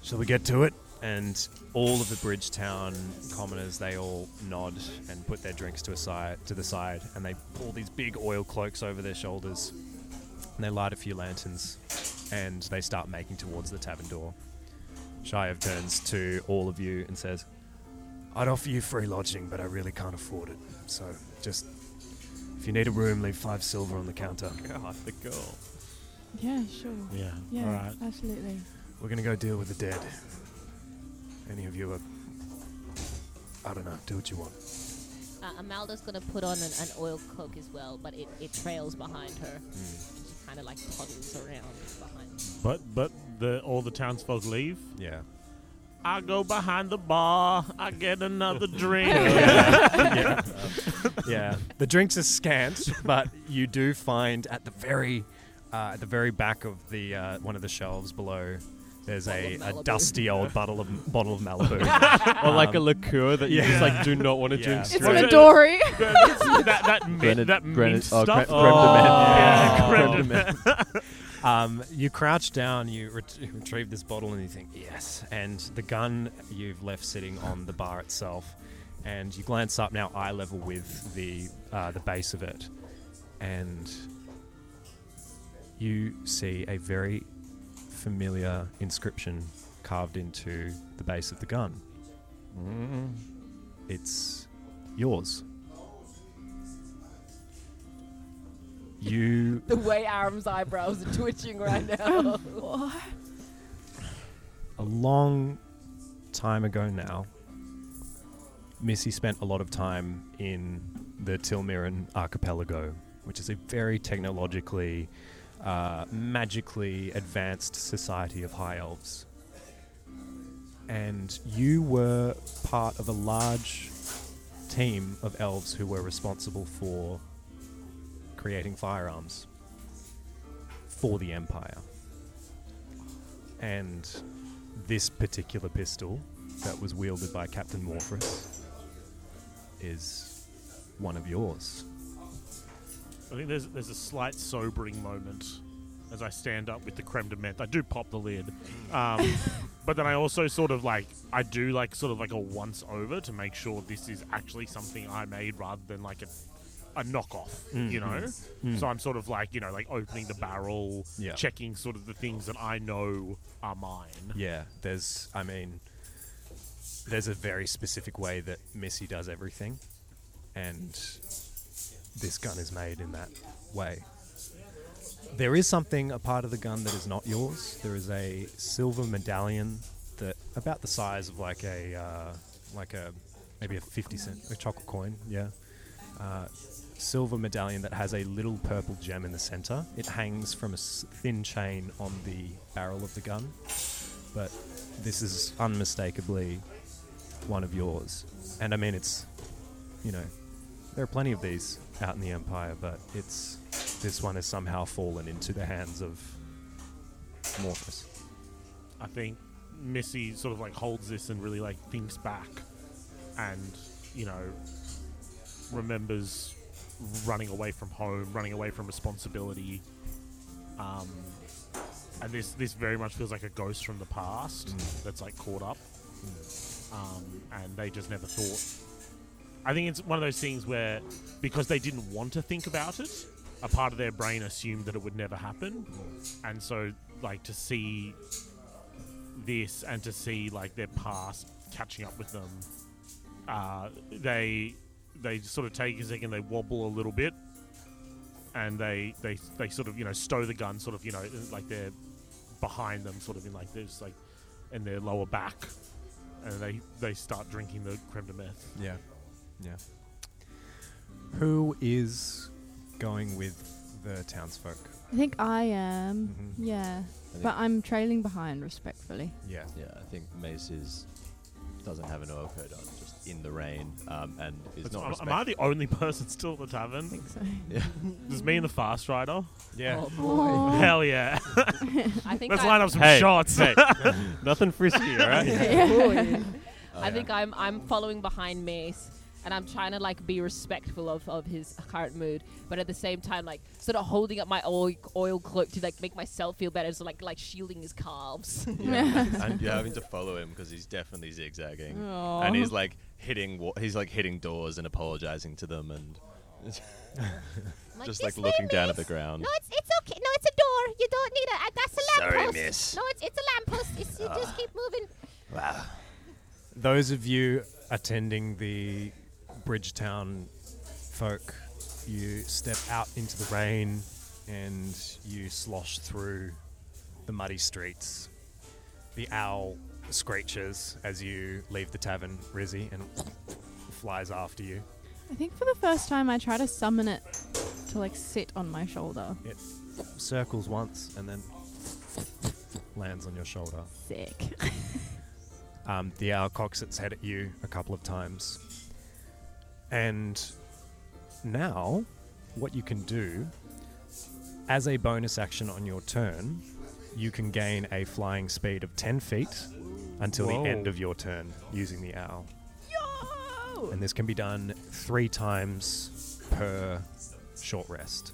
Shall we get to it? And all of the Bridgetown commoners, they all nod and put their drinks to a side to the side, and they pull these big oil cloaks over their shoulders, and they light a few lanterns, and they start making towards the tavern door. Shayev turns to all of you and says, "I'd offer you free lodging, but I really can't afford it. So just, if you need a room, leave five silver on the counter. God, the girl. Yeah, sure. Yeah. Yeah, All right. absolutely. We're gonna go deal with the dead. Any of you are, I don't know, do what you want." Uh, Amalda's gonna put on an, an oil cloak as well, but it, it trails behind her. Mm. She kind of like toddles around behind. But but the all the townsfolk leave. Yeah. I go behind the bar. I get another drink. yeah. yeah. The drinks are scant, but you do find at the very, uh, at the very back of the uh, one of the shelves below, there's a, a dusty old bottle of bottle of Malibu. Or like a Um, liqueur that you yeah. just like do not want to Yeah. drink It's It's straight. Midori. Midori. that that mint, Grenade- that grenade- mint oh, stuff. cre- creme de menthe. Yeah, Oh. creme de Creme de menthe. Um, you crouch down, you ret- retrieve this bottle, and you think, yes. And the gun you've left sitting on the bar itself, and you glance up now, eye level with the uh, the base of it, and you see a very familiar inscription carved into the base of the gun. Mm. It's yours. You The way Aram's eyebrows are twitching right now. What? a long time ago now, Missy spent a lot of time in the Tilmiran archipelago, which is a very technologically, uh, magically advanced society of high elves. And you were part of a large team of elves who were responsible for creating firearms for the Empire. And this particular pistol that was wielded by Captain Morphris is one of yours. I think there's there's a slight sobering moment as I stand up with the creme de menthe. I do pop the lid, um, but then I also sort of like I do like sort of like a once over to make sure this is actually something I made rather than like a a knockoff, Mm. you know. Mm. So I'm sort of like you know like opening the barrel, Yeah. checking sort of the things that I know are mine. Yeah, there's, I mean, there's a very specific way that Missy does everything, and this gun is made in that way. There is something, a part of the gun that is not yours. There is a silver medallion that, about the size of like a, uh, like a, maybe a fifty cent, a chocolate coin, yeah. Uh, silver medallion that has a little purple gem in the center. It hangs from a s- thin chain on the barrel of the gun, but this is unmistakably one of yours. And I mean, it's, you know, there are plenty of these out in the Empire, but it's, this one has somehow fallen into the hands of Morphus. I think Missy sort of like holds this and really like thinks back and, you know, remembers running away from home, running away from responsibility. Um, and this this very much feels like a ghost from the past Mm. that's like caught up. Um, and they just never thought. I think it's one of those things where because they didn't want to think about it, a part of their brain assumed that it would never happen. And so like to see this and to see like their past catching up with them, uh, they they sort of take a second, they wobble a little bit, and they they they sort of you know stow the gun sort of you know like they're behind them sort of in like there's like in their lower back, and they they start drinking the creme de menthe. Yeah, yeah. Who is going with the townsfolk? I think I am. Mhm. Yeah. think- But I'm trailing behind respectfully. Yeah. Yeah, I think Mace is doesn't have an overcoat on, just in the rain, um, and is It's- not. am, am respect- I the only person still at the tavern? I think so. Yeah. There's me and the fast rider. Yeah. Oh boy. Hell yeah! I think Let's I, line up some Hey, shots. hey, nothing frisky, all right? Boy. Oh, I yeah. think I'm I'm following behind Mace, and I'm trying to like be respectful of, of his current mood, but at the same time like sort of holding up my oil oil cloak to like make myself feel better, so like like shielding his calves. Yeah. And you're having to follow him because he's definitely zigzagging, Aw. and he's like hitting wa- he's like hitting doors and apologizing to them, and I'm just "This like way, looking down at the miss. ground. No, it's it's okay. No, it's a door. You don't need it. Uh, that's a Sorry, lamppost. miss. No, it's it's a lamppost. It's, you just keep moving. Wow. Those of you attending the Bridgetown folk, you step out into the rain and you slosh through the muddy streets. The owl screeches as you leave the tavern, Rizzy, and flies after you. I think for the first time I try to summon it to like sit on my shoulder. It circles once and then lands on your shoulder. Sick. Um, the owl cocks its head at you a couple of times. And now, what you can do, as a bonus action on your turn, you can gain a flying speed of ten feet until Whoa. the end of your turn using the owl. Yo! And this can be done three times per short rest.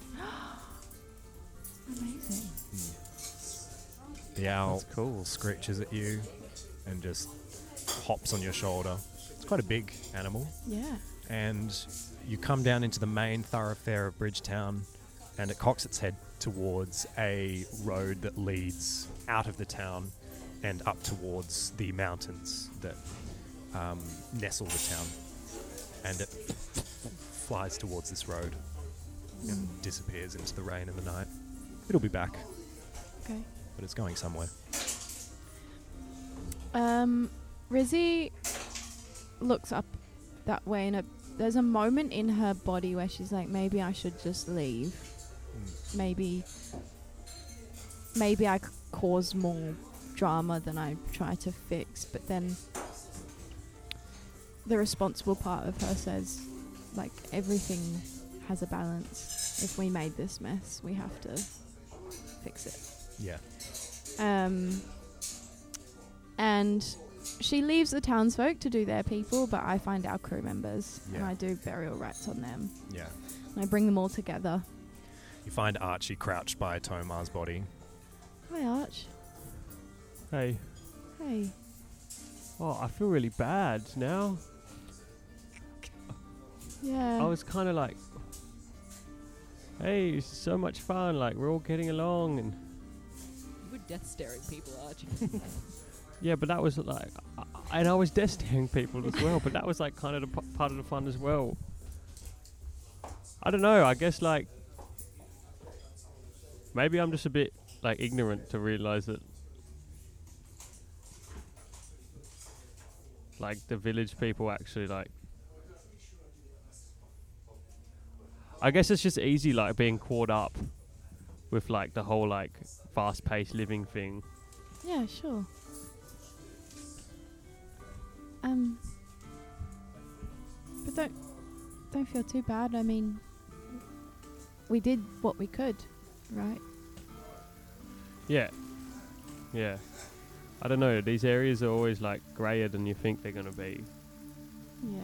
Amazing. The owl That's cool. screeches at you and just hops on your shoulder. It's quite a big animal. Yeah. And you come down into the main thoroughfare of Bridgetown, and it cocks its head towards a road that leads out of the town and up towards the mountains that um, nestle the town. And it flies towards this road and disappears into the rain in the night. It'll be back, Okay. but it's going somewhere. Um, Rizzy looks up that way, and a, there's a moment in her body where she's like, maybe I should just leave. Maybe, maybe I c- cause more drama than I try to fix. But then the responsible part of her says, like, everything has a balance. If we made this mess, we have to fix it. Yeah. Um, and she leaves the townsfolk to do their people, but I find our crew members and Yeah. I do burial rites on them. Yeah. And I bring them all together. You find Archie crouched by Tomar's body. Hi, Arch. Hey. Hey. Oh, I feel really bad now. Yeah. I was kind of like, hey, it's so much fun. Like, we're all getting along. And You were death staring people, Archie. yeah, but that was like, I, and I was death staring people as well. But that was like kind of the p- part of the fun as well. I don't know. I guess like, maybe I'm just a bit like ignorant to realize that like the village people actually like, I guess it's just easy like being caught up with like the whole like fast paced living thing. Yeah, sure. Um, but don't don't feel too bad. I mean, we did what we could, right? Yeah. Yeah. I don't know, these areas are always like grayer than you think they're gonna be. Yeah.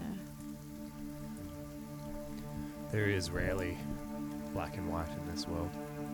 There is rarely black and white in this world.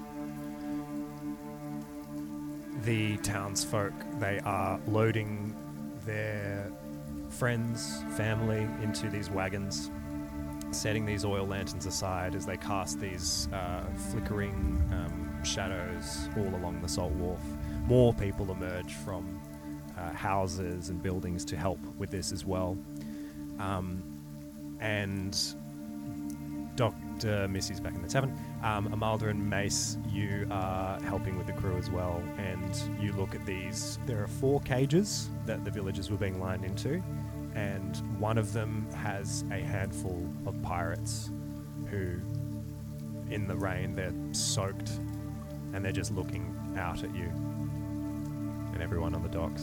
The townsfolk, they are loading their friends, family into these wagons, setting these oil lanterns aside as they cast these uh, flickering um, shadows all along the Salt Wharf. More people emerge from uh, houses and buildings to help with this as well. Um, and Doctor Missy's back in the tavern. Um, Amalda and Mace, you are helping with the crew as well, and you look at these. There are four cages that the villagers were being lined into, and one of them has a handful of pirates who, in the rain, they're soaked, and they're just looking out at you and everyone on the docks.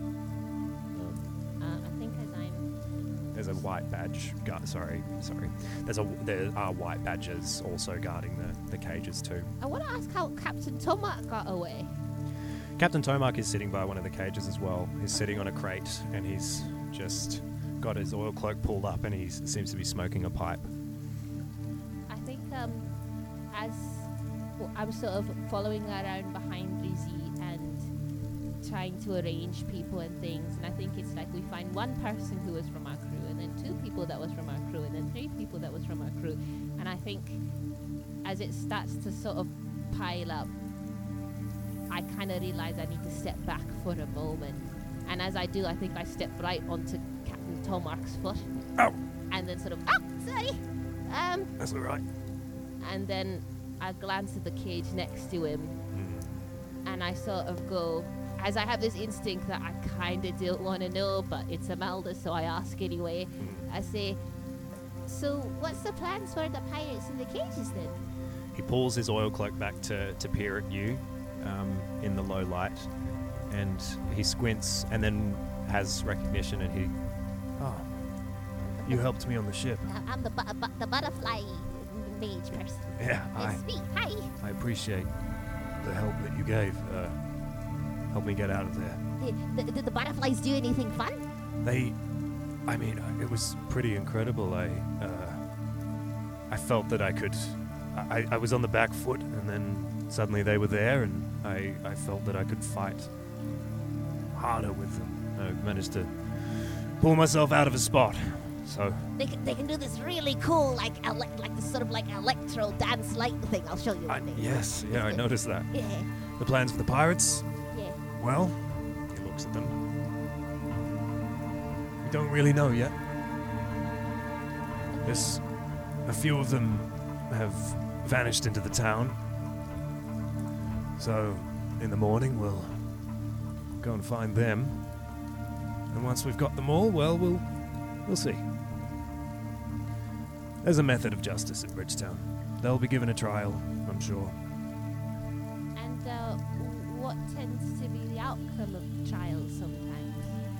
Uh, I think as I'm. There's a white badge. Gu- sorry, sorry. There's a there are white badges also guarding the, the cages too. I want to ask how Captain Tomac got away. Captain Tomark is sitting by one of the cages as well. He's sitting on a crate and he's just got his oil cloak pulled up and he seems to be smoking a pipe. I think um, as w- I'm sort of following around behind Rizzy and trying to arrange people and things, and I think it's like we find one person who was from our crew, and then two people that was from our crew, and then three people that was from our crew, and I think as it starts to sort of pile up, I kind of realize I need to step back for a moment, and as I do, I think I step right onto Captain Tomark's foot. Ow! And then sort of, oh, sorry. Um, That's all right. and then I glance at the cage next to him, and I sort of go, as I have this instinct that I kind of don't want to know, but it's Imelda, so I ask anyway. I say, so what's the plans for the pirates in the cages then? He pulls his oil cloak back to, to peer at you um, in the low light, and he squints and then has recognition, and he, oh, you helped me on the ship. Uh, I'm the, bu- bu- the butterfly mage person. Yeah, I, It's me. Hi. I appreciate the help that you gave. Uh, help me get out of there. Did, did, did the butterflies do anything fun? They, I mean, uh, it was pretty incredible. I, uh, I felt that I could. I, I was on the back foot, and then suddenly they were there, and I, I felt that I could fight harder with them. I managed to pull myself out of a spot. So They can, they can do this really cool, like ele- like this sort of like electro dance light thing. I'll show you I, one day. yes, yeah, I noticed that. Yeah, The plans for the pirates. yeah. Well, he looks at them. We don't really know yet. There's a few of them have vanished into the town. So, in the morning, we'll go and find them. And once we've got them all, well, we'll we'll see. There's a method of justice at Bridgetown. They'll be given a trial, I'm sure. And uh, what tends to be the outcome of trials sometimes?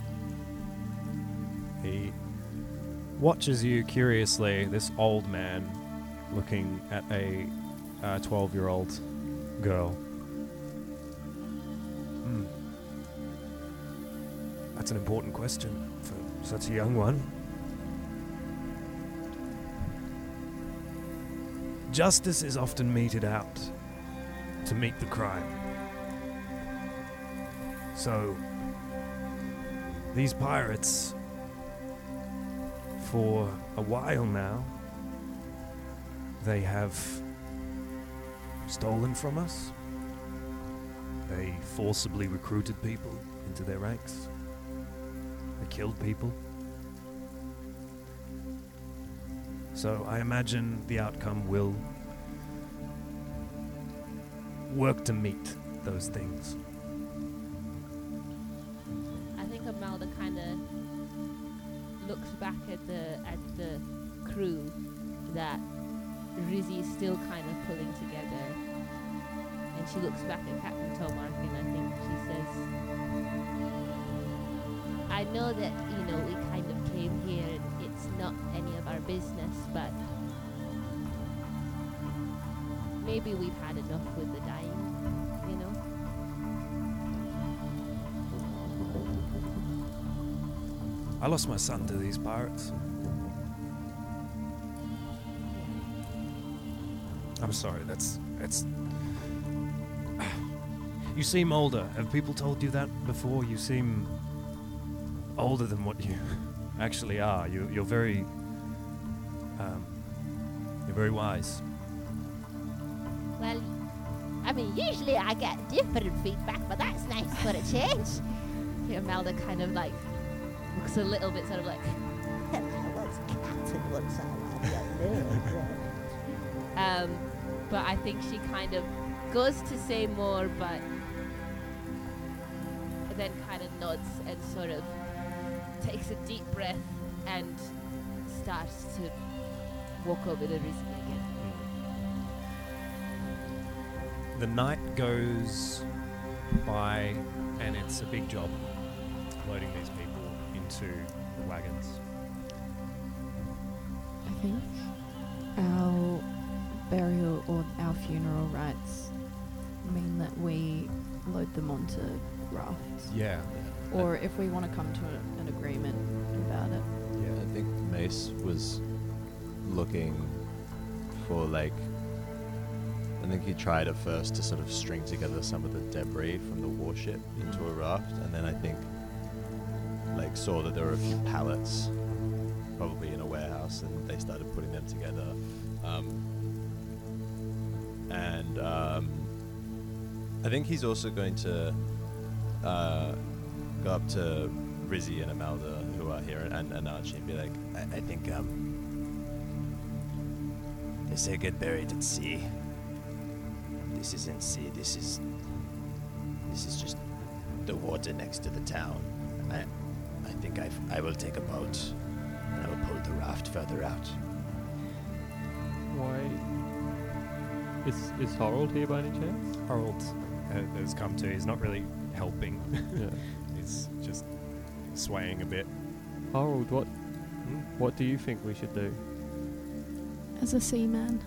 He watches you curiously, this old man looking at a uh, twelve-year-old girl. Hmm. That's an important question for such a young one. Justice is often meted out to meet the crime. So, these pirates, for a while now, they have stolen from us. They forcibly recruited people into their ranks. They killed people. So I imagine the outcome will work to meet those things. I think Imelda kind of looks back at the at the crew that Rizzy is still kind of pulling together, and she looks back at Captain Tomark, and I think she says, "I know that you know we kind of came here, and it's not any of our business, but maybe we've had enough with the dying, you know." I lost my son to these pirates. I'm sorry, that's... that's... You seem older. Have people told you that before? You seem older than what you actually are. You, you're very... Um, you're very wise. Well, I mean, usually I get different feedback, but that's nice for a change. Imelda kind of like looks a little bit sort of like, I was captain once I Um, but I think she kind of goes to say more, but then kind of nods and sort of takes a deep breath and starts to walk over to Rizzy again. The night goes by, and it's a big job loading these people into the wagons. I think our burial or our funeral rites mean that we load them onto rafts. Yeah. Or if we want to come to a, an agreement about it, think Mace was looking for like. I think he tried at first to sort of string together some of the debris from the warship into a raft, and then I think like saw that there were a few pallets, probably in a warehouse, and they started putting them together. Um, and um, I think he's also going to uh, go up to Rizzy and Amalda, who are here, and, and Archie, and be like, I, I think um, they say get buried at sea. This isn't sea. This is this is just the water next to the town. I I think I I will take a boat and I will pull the raft further out. Why? Is is Harold here by any chance? Harold uh, has come to. He's not really helping. Yeah. He's just swaying a bit. Harold, what Hmm? what do you think we should do? As a seaman.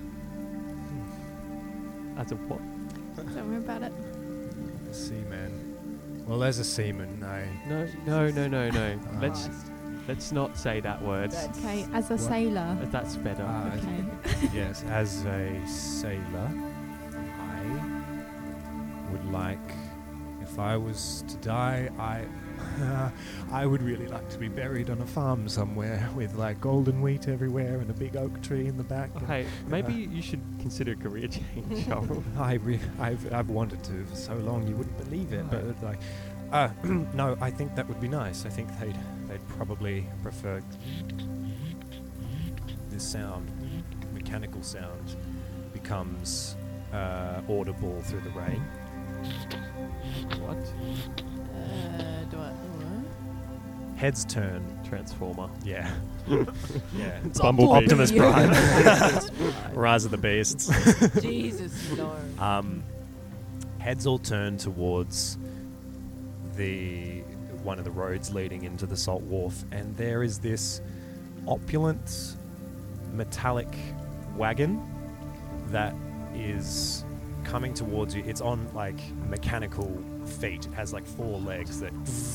As a what? Don't worry about it. A seaman. Well, as a seaman, I. No, no, no, no, no. Ah. let's let's not say that word. That's- Okay, as a What? sailor. Uh, That's better. Ah, Okay. Yes, as a sailor, I would like, if I was to die, I, I would really like to be buried on a farm somewhere with like golden wheat everywhere and a big oak tree in the back. and Okay, maybe you should consider a career change, Harold. I re- I've I've wanted to for so long you wouldn't believe it, but like, uh, no, I think that would be nice. I think they'd they'd probably prefer this sound, mechanical sound, becomes uh, audible through the rain. What? Uh, do I? What? Heads turn. Transformer. Yeah, yeah. It's Bumblebee. Optimus Prime. Rise of the Beasts. Jesus, no. Um, heads all turn towards the one of the roads leading into the Salt Wharf, and there is this opulent metallic wagon that is coming towards you. It's on like mechanical feet. It has like four legs that,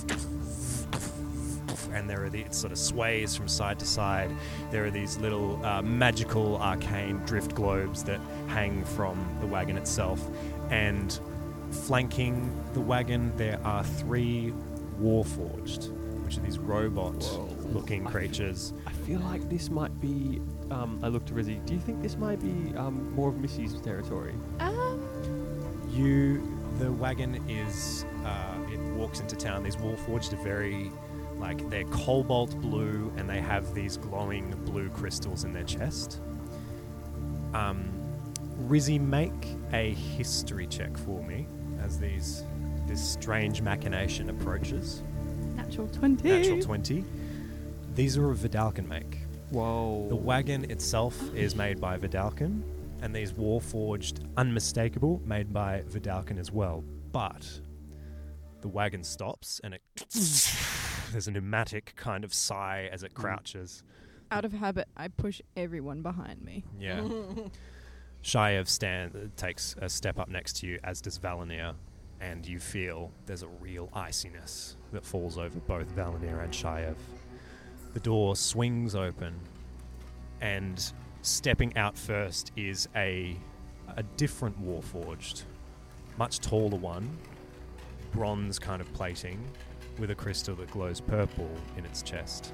and there are the, it sort of sways from side to side. There are these little uh, magical arcane drift globes that hang from the wagon itself, and flanking the wagon there are three Warforged, which are these robot-looking I creatures. I feel like this might be. Um, I look to Rizzy. Do you think this might be um, more of Missy's territory? Um, You, the wagon is, uh, it walks into town. These Warforged are very, like, they're cobalt blue, and they have these glowing blue crystals in their chest. Um, Rizzy, make a history check for me as these this strange machination approaches. natural twenty. Natural twenty. These are a Vidalcan make. Whoa. The wagon itself is made by Vidalcan, and these Warforged, unmistakable, made by Vidalcan as well. But the wagon stops, and it there's a pneumatic kind of sigh as it crouches. Out of habit, I push everyone behind me. Yeah. Shayev stand takes a step up next to you, as does Valinir, and you feel there's a real iciness that falls over both Valinir and Shayev. The door swings open, and stepping out first is a a different Warforged, much taller one, bronze kind of plating, with a crystal that glows purple in its chest.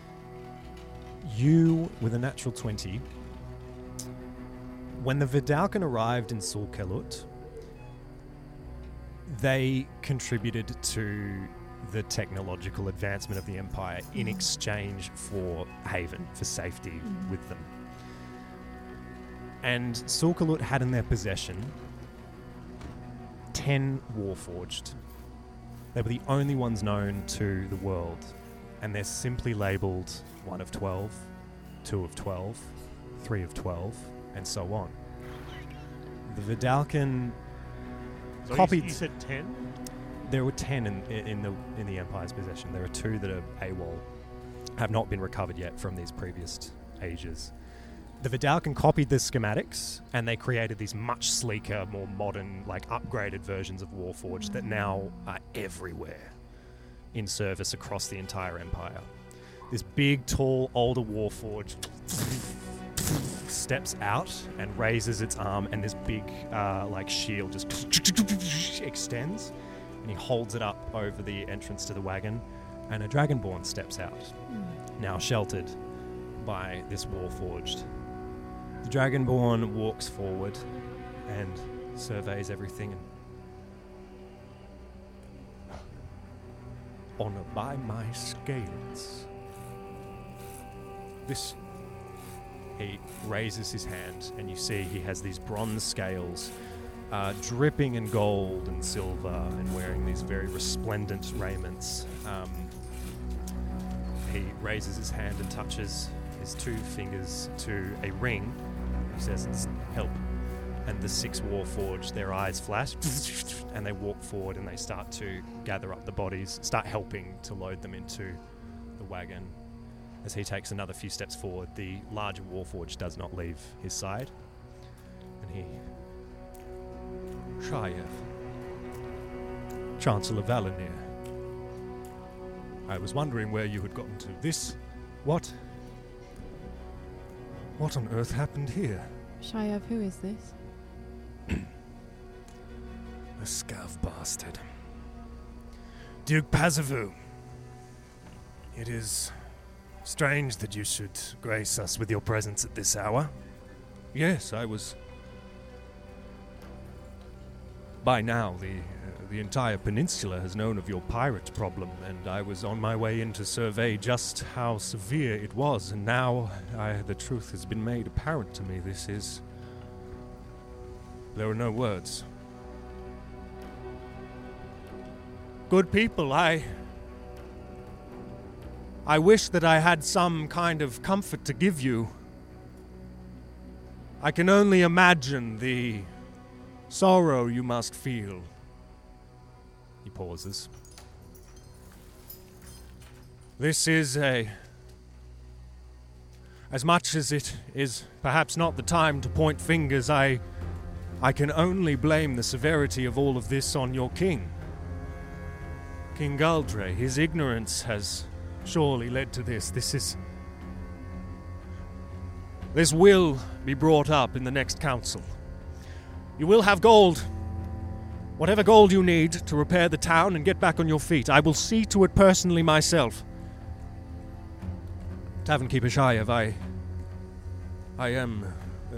You, with a natural twenty, when the Vidalcan arrived in Sul-Kelut, they contributed to the technological advancement of the Empire in exchange for haven, for safety Mm. with them. And Sul-Kelut had in their possession ten Warforged. They were the only ones known to the world, and they're simply labelled one of twelve, two of twelve, three of twelve, and so on. The Vidalcan So copied. You, you said ten? There were ten in, in the in the Empire's possession. There are two that are AWOL, have not been recovered yet from these previous ages. The Vidalcan copied the schematics, and they created these much sleeker, more modern, like upgraded versions of Warforged that now are everywhere in service across the entire Empire. this big, tall, older warforged steps out and raises its arm, and this big, uh, like, shield just extends, and he holds it up over the entrance to the wagon, and a Dragonborn steps out, now sheltered by this warforged. The Dragonborn walks forward and surveys everything. And honor by my scales. This. He raises his hand, and you see he has these bronze scales, uh, dripping in gold and silver, and wearing these very resplendent raiments. Um, he raises his hand and touches his two fingers to a ring. He says, "It's help." And the six warforged, their eyes flash, and they walk forward, and they start to gather up the bodies, start helping to load them into the wagon. As he takes another few steps forward, the larger warforged does not leave his side. And he... Shayev, Chancellor Valinir. I was wondering where you had gotten to. This... What? What on earth happened here? Shayev, who is this? A scav bastard. Duke Pazavu. It is... strange that you should grace us with your presence at this hour. Yes, I was... By now, the uh, the entire peninsula has known of your pirate problem, and I was on my way in to survey just how severe it was, and now I, the truth has been made apparent to me. This is... There are no words. Good people, I... I wish that I had some kind of comfort to give you. I can only imagine the sorrow you must feel. He pauses. This is a... As much as it is perhaps not the time to point fingers, I... I can only blame the severity of all of this on your king. King Galdre, his ignorance has... surely led to this. This is... This will be brought up in the next council. You will have gold. Whatever gold you need to repair the town and get back on your feet. I will see to it personally myself. Tavern Keeper Shayev, I... I am... Uh,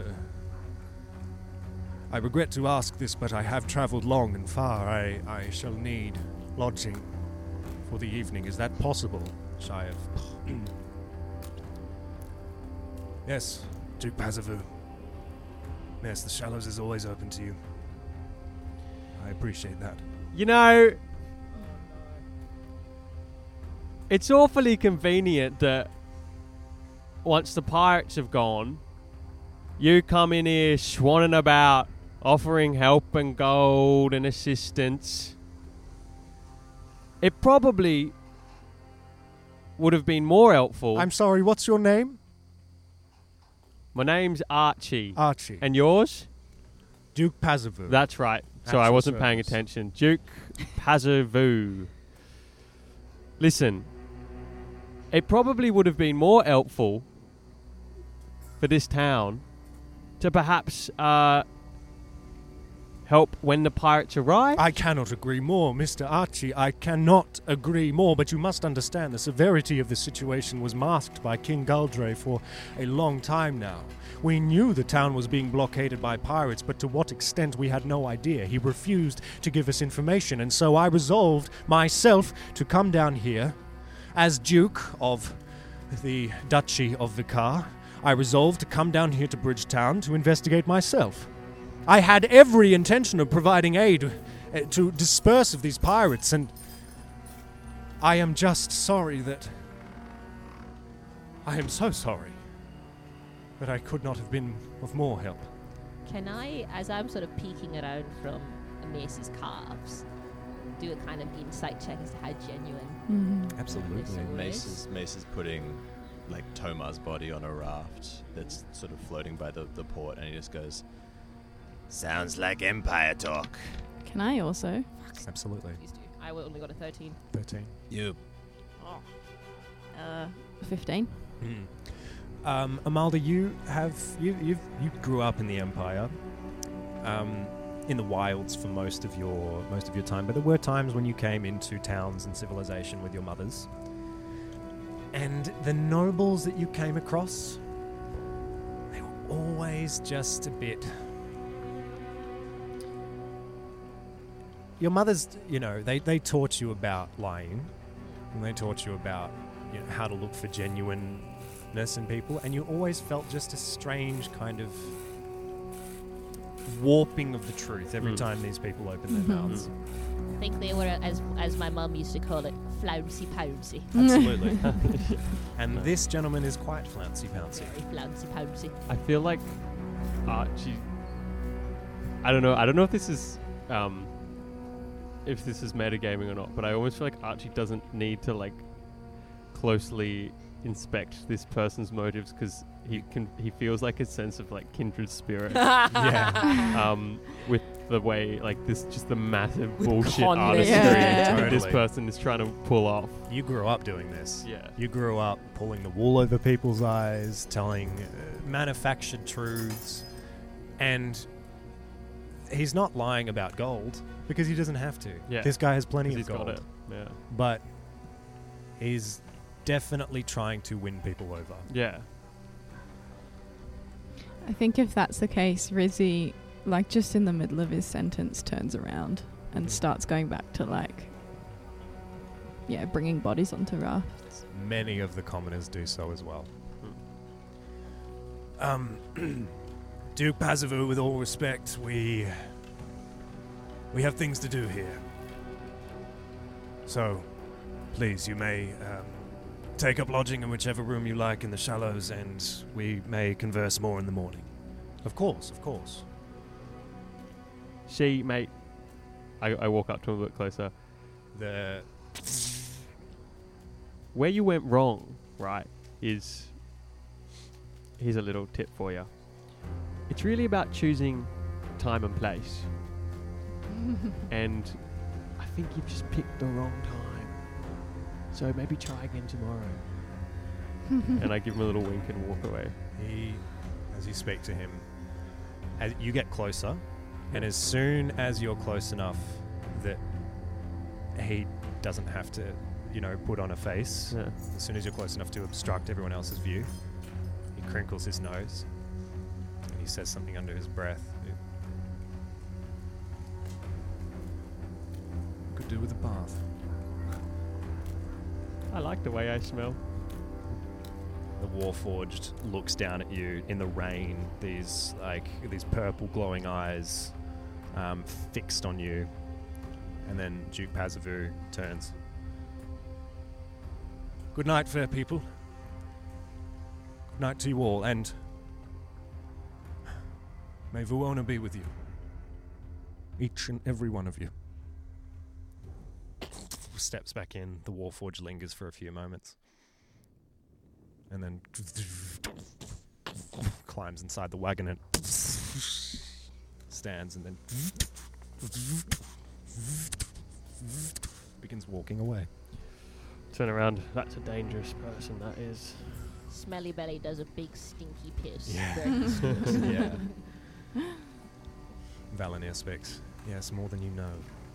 I regret to ask this, but I have travelled long and far. I, I shall need lodging for the evening. Is that possible? Shayev. Yes, Duke Pazavu. Yes, the Shallows is always open to you. I appreciate that. You know, it's awfully convenient that once the pirates have gone, you come in here swanning about, offering help and gold and assistance. It probably would have been more helpful. I'm sorry, what's your name? My name's Archie. Archie. And yours? Duke Pazavu. That's right. Sorry, I Actual wasn't paying service. attention. Duke Pazavu. Listen, it probably would have been more helpful for this town to perhaps uh, help when the pirates arrive. I cannot agree more, Mister Archie. I cannot agree more, but you must understand the severity of the situation was masked by King Galdre for a long time now. We knew the town was being blockaded by pirates, but to what extent we had no idea. He refused to give us information, and so I resolved myself to come down here as Duke of the Duchy of Vicar. I resolved to come down here to Bridgetown to investigate myself. I had every intention of providing aid uh, to disperse of these pirates, and I am just sorry that... I am so sorry that I could not have been of more help. Can I, as I'm sort of peeking around from Mace's calves, do a kind of insight check as to how genuine Mm-hmm. Absolutely. this all Mace is? is, Mace is putting like Tomar's body on a raft that's sort of floating by the, the port, and he just goes, "Sounds like Empire talk." Can I also? Absolutely. Used to. I only got a thirteen. thirteen. You. Uh, fifteen. Mm. Um, Amalda, you have you you you grew up in the Empire, um, in the wilds for most of your most of your time. But there were times when you came into towns and civilization with your mothers, and the nobles that you came across, they were always just a bit. Your mothers, you know, they they taught you about lying, and they taught you about, you know, how to look for genuineness in people, and you always felt just a strange kind of warping of the truth every Mm. time these people opened their Mhm. mouths. I think they were, as as my mum used to call it, flouncy pouncy. Absolutely. And this gentleman is quite flouncy pouncy. Very flouncy pouncy. I feel like Archie. I don't know. I don't know if this is um, if this is metagaming or not, but I almost feel like Archie doesn't need to like closely inspect this person's motives because he can. He feels like a sense of like kindred spirit. Yeah. um, with the way like this, just the massive With bullshit con artistry Yeah. that this Totally. person is trying to pull off. You grew up doing this. Yeah. You grew up pulling the wool over people's eyes, telling uh, manufactured truths, and he's not lying about gold because he doesn't have to. Yeah. This guy has plenty 'Cause of he's gold, got it. Yeah. but he's definitely trying to win people over. Yeah. I think if that's the case, Rizzy, like just in the middle of his sentence, turns around and starts going back to like, yeah, bringing bodies onto rafts. Many of the commoners do so as well. Um, Duke Pazavu, with all respect, we we have things to do here. So, please, you may um, take up lodging in whichever room you like in the shallows, and we may converse more in the morning. Of course, of course. She, mate. I, I walk up to him a bit closer. The Where you went wrong, right, is... Here's a little tip for you. It's really about choosing time and place. And I think you've just picked the wrong time. So maybe try again tomorrow. And I give him a little wink and walk away. He, as you speak to him, as you get closer, and as soon as you're close enough that he doesn't have to, you know, put on a face, Yeah. as soon as you're close enough to obstruct everyone else's view, he crinkles his nose, and he says something under his breath. Could do with a bath. I like the way I smell. The Warforged looks down at you in the rain, these like these purple glowing eyes um, fixed on you, and then Duke Pazavu turns. Good night, fair people. Good night to you all, and may Vuona be with you. Each and every one of you. Steps back in, the Warforged lingers for a few moments. And then climbs inside the wagon and stands and then begins walking away. Turn around. That's a dangerous person, that is. Smelly Belly does a big stinky piss. Yeah. Very Yeah. Valinir speaks. Yes, more than you know.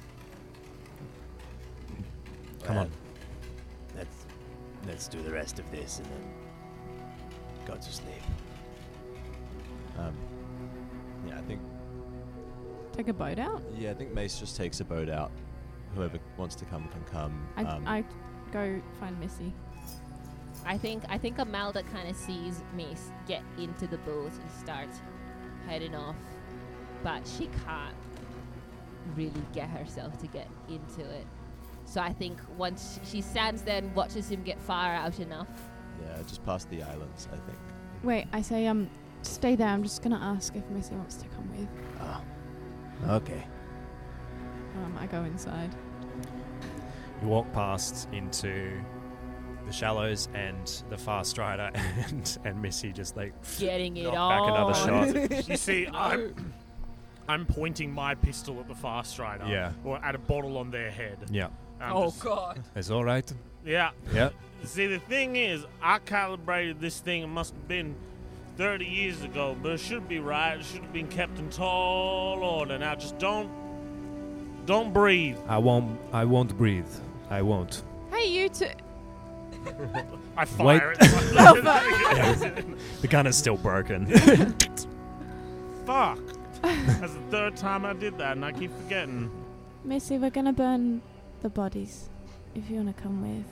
Come Well, on. Let's let's do the rest of this and then go to sleep. Um, yeah, I think Take a boat out? yeah, I think Mace just takes a boat out. Whoever wants to come can come. I, um, I go find Missy. I think I think Amalda kind of sees Mace get into the boat and start heading off, but she can't really get herself to get into it. So I think once she stands there and watches him get far out enough. yeah, just past the islands, I think. Wait, I say, um, stay there. I'm just gonna ask if Missy wants to come with. Ah, okay. Um, I go inside. You walk past into the shallows, and the fast rider and and Missy just like Getting it knock on. back another shot. You see, I'm, I'm pointing my pistol at the fast rider. Yeah. Or at a bottle on their head. Yeah, I'm Oh just- god. it's all right. Yeah. Yeah, See, the thing is, I calibrated this thing. It must have been thirty years ago, but it should be right. It should have been kept in tall order. Now, just don't, don't breathe. I won't. I won't breathe. I won't. Hey, you two. I fire Wait. it. The gun is still broken. Fuck. That's the third time I did that, and I keep forgetting. Missy, we're gonna burn the bodies. If you wanna come with.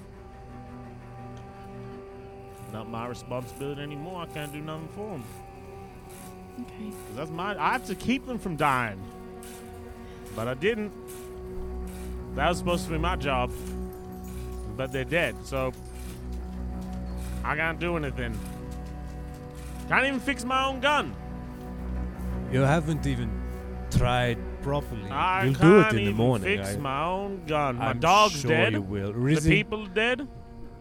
Not my responsibility anymore. I can't do nothing for them. Okay. Cause that's my. I have to keep them from dying. But I didn't. That was supposed to be my job. But they're dead, so I can't do anything. Can't even fix my own gun. You haven't even tried properly. I You'll can't do it in even the morning. fix I, my own gun. My I'm dog's sure dead. you will. The Rizzy, people are dead.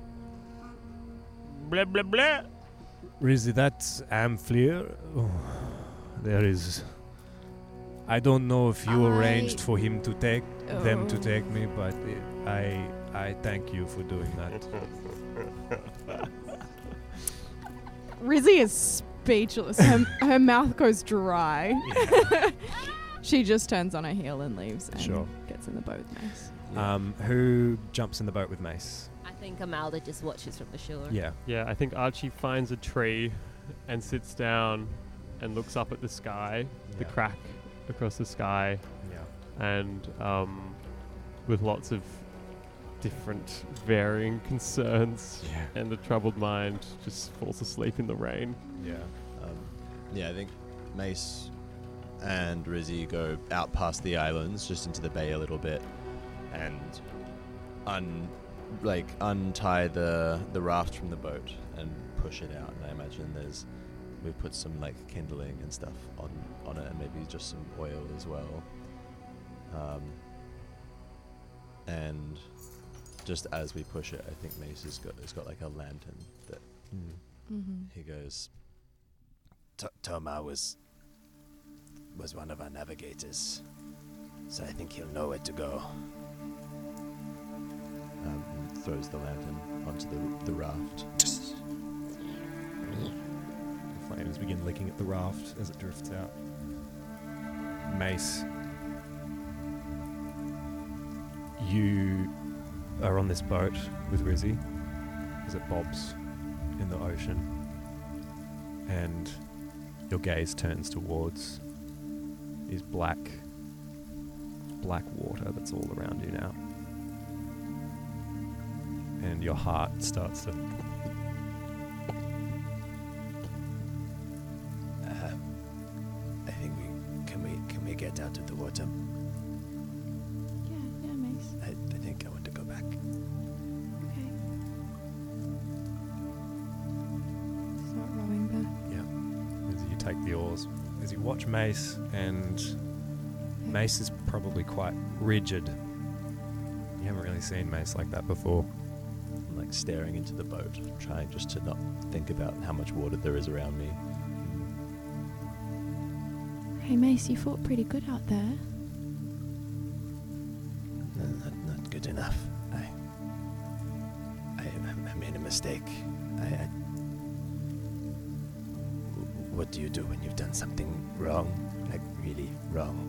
Blah blah blah. Rizzy, that's Amphlear. Oh, there is. I don't know if you I- arranged for him to take them to Oh. take me, but it, I I thank you for doing that. Rizzy is speechless. Her, her mouth goes dry. She just turns on her heel and leaves and Sure. gets in the boat with Mace. Um, who jumps in the boat with Mace? I think Amalda just watches from the shore. Yeah. Yeah, I think Archie finds a tree and sits down and looks up at the sky, the Yeah. crack across the sky, Yeah. and um, with lots of different varying concerns Yeah. and a troubled mind, just falls asleep in the rain. Yeah. Um, yeah, I think Mace and Rizzy go out past the islands, just into the bay a little bit, and un like untie the the raft from the boat and push it out. And I imagine there's we put some like kindling and stuff on on it, and maybe just some oil as well. Um, and just as we push it, I think Mace has got has got like a lantern that Mm-hmm. he goes. T- Toma was was one of our navigators, so I think he'll know where to go. Um, and throws the lantern onto the the raft. The flames begin licking at the raft as it drifts out. Mace, you are on this boat with Rizzy as it bobs in the ocean, and your gaze turns towards is black, black water that's all around you now. And your heart starts to... Uh, I think we can we can we get out of the water? Yeah, yeah, Mace. I, I think I want to go back. Okay. Start rowing back. Yeah. As you take the oars, as you watch Mace, and Mace is probably quite rigid. You haven't really seen Mace like that before. I'm like staring into the boat, trying just to not think about how much water there is around me. Hey, Mace, you fought pretty good out there. No, not, not good enough. I, I I made a mistake. I, I what do you do when you've done something wrong, like really wrong?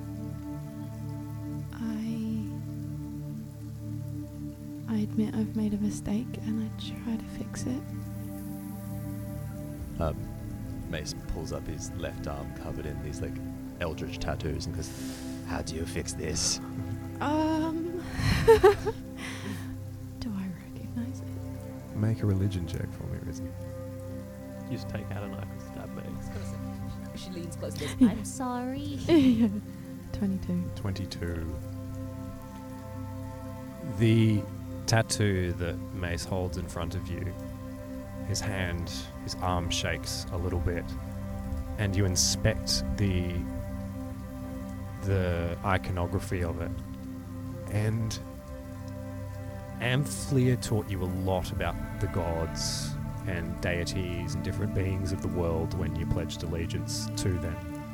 I I admit I've made a mistake and I try to fix it. Um, Mace pulls up his left arm covered in these like eldritch tattoos and goes, How do you fix this? Um. Do I recognize it? Make a religion check for me, Rizzy. You just take out a knife and stab me. She leans close to this. I'm sorry. Yeah. Twenty-two. twenty-two. The tattoo that Mace holds in front of you, his hand, his arm shakes a little bit, and you inspect the the iconography of it. And Amphlear taught you a lot about the gods and deities and different beings of the world when you pledged allegiance to them.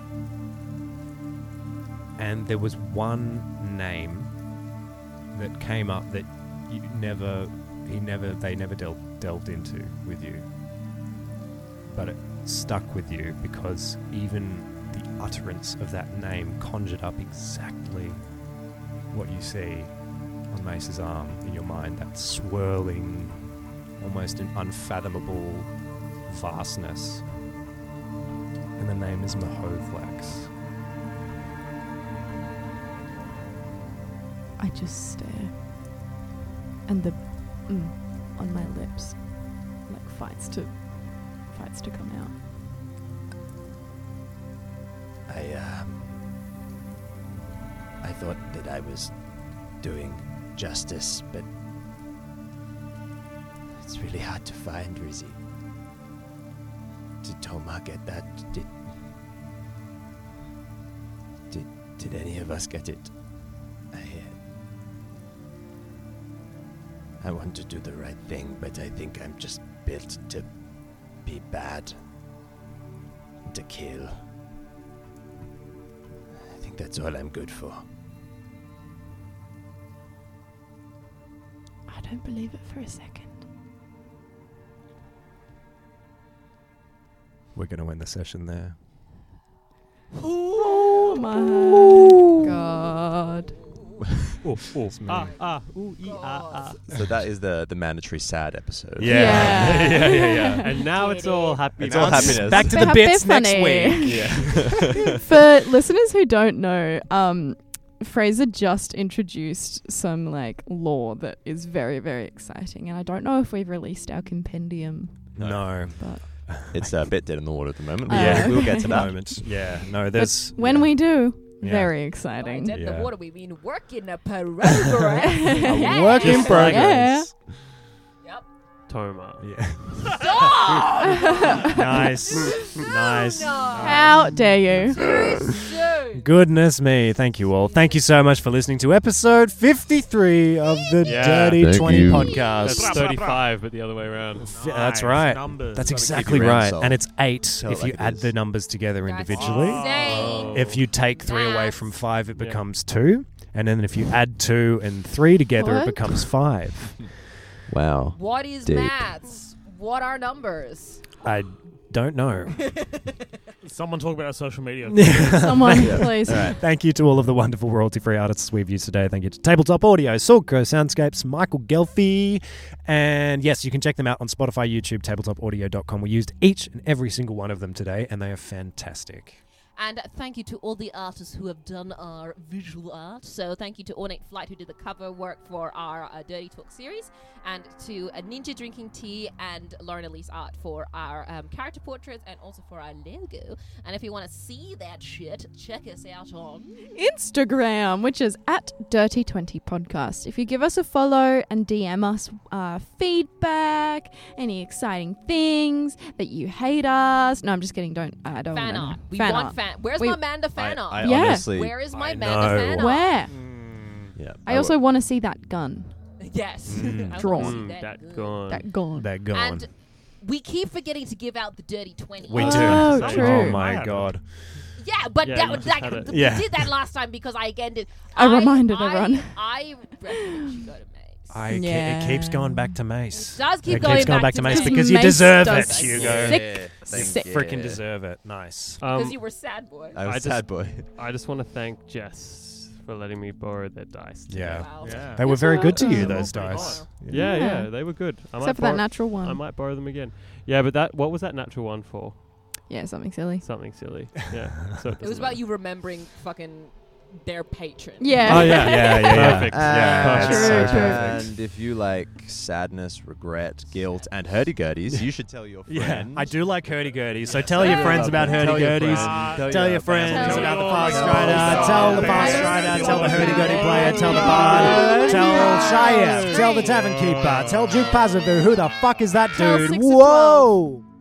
And there was one name that came up that you never, he never, they never dealt delved into with you. But it stuck with you because even the utterance of that name conjured up exactly what you see on Mace's arm in your mind, that swirling, almost an unfathomable vastness. And the name is Mahovlax. I just stare. And the mm on my lips like fights to fights to come out. I, um... I thought that I was doing justice, but it's really hard to find, Rizzy. Did Toma get that? Did... Did, did any of us get it? I... I want to do the right thing, but I think I'm just built to be bad. To kill. I think that's all I'm good for. I don't believe it for a second. We're going to end the session there. Oh my god. Oh, oh, It's me. ah, ah, ooh, ee, ah, ah. So that is the the mandatory sad episode. Yeah. Yeah. yeah, yeah, yeah. And now it's all happy. It's all mountains. happiness. Back to But the happy bits next funny. week. Yeah. For listeners who don't know, um, Fraser just introduced some like lore that is very, very exciting, and I don't know if we've released our compendium, No. but It's a bit dead in the water at the moment. Uh, Yeah, we'll get to that. Moment. Yeah. No, there's. when yeah. we do, Yeah. very By exciting. dead in the Yeah. water, we mean work in a progress. A work in Just like- progress. Yep. Toma. Yeah. Stop! Nice. Nice. No. How dare you? Dude. Goodness me. Thank you all. Thank you so much for listening to episode fifty-three of the Yeah. Dirty Thank twenty you. podcast. That's thirty-five, but the other way around. F- That's Nice right. numbers. That's Gotta exactly your right. soul. And it's eight Tell it if you like it add is. the numbers together That's individually. insane. If you take three away Maths. from five, it Yeah. becomes two. And then if you add two and three together, What? it becomes five. Wow. What is Deep. maths? What are numbers? I don't know. Someone talk about our social media. Someone, please. All right. Thank you to all of the wonderful royalty-free artists we've used today. Thank you to Tabletop Audio, Sorko Soundscapes, Michael Gelfi. And yes, you can check them out on Spotify, YouTube, tabletop audio dot com. We used each and every single one of them today, and they are fantastic. And thank you to all the artists who have done our visual art. So thank you to Ornate Flight who did the cover work for our uh, Dirty Talk series, and to uh, Ninja Drinking Tea and Lauren Elise Art for our um, character portraits and also for our logo. And if you want to see that shit, check us out on Instagram, which is at Dirty twenty Podcast. If you give us a follow and D M us uh, feedback, any exciting things that you hate us. No, I'm just kidding. Don't. I don't fan wanna- art. We fan want art. fan. Where's We- my Manda fan I, art? I Yeah. honestly. Where is my I Manda know. fan art? Where? Yeah. I also want to see that gun. Yes. Mm. I wanna Drawn. see Mm, that that good. gone. That gun. They're gone. And we keep forgetting to give out the Dirty twenty. we Oh, do. true. Oh I my have god. Yeah, but Yeah, that you was just like had it. we Yeah. did that last time because I again did. I reminded I, everyone. I recommend you go to Mace. I ca- Yeah. it keeps going back to Mace. It does keep it going keeps going back back to to Mace Mace. because you Mace deserve does it, that Hugo. sick. Yeah, thank Sick. you. Freaking deserve it. Nice. Because Um, you were sad boy. I was I a just- sad boy. I just want to thank Jess for letting me borrow their dice. today. Yeah. Wow. Yeah. They were very good to you, welcome. those Pretty dice. Yeah, Yeah. yeah, they were good. I might Except for that borrow- natural one. I might borrow them again. Yeah, but that what was that natural one for? Yeah, something silly. Something silly. Yeah. So It was about you remembering fucking their patron. Yeah. Oh, yeah, yeah, yeah. yeah. Perfect. Yeah, And, it's so True, true. perfect. and if you like sadness, regret, guilt, and hurdy-gurdies, you should tell your Yeah, friend. I do like hurdy-gurdies, so Yes, tell I your do friends love about them. Tell your hurdy-gurdies. friends. Tell your your friends family. about the Tell Fast your Strider, friends. tell the Tell Fast your Strider, friends. tell the hurdy-gurdy player, tell the bard, tell Shia, tell the tavern keeper, tell Duke Pazavu. Who the fuck is that Tell dude? six of Whoa!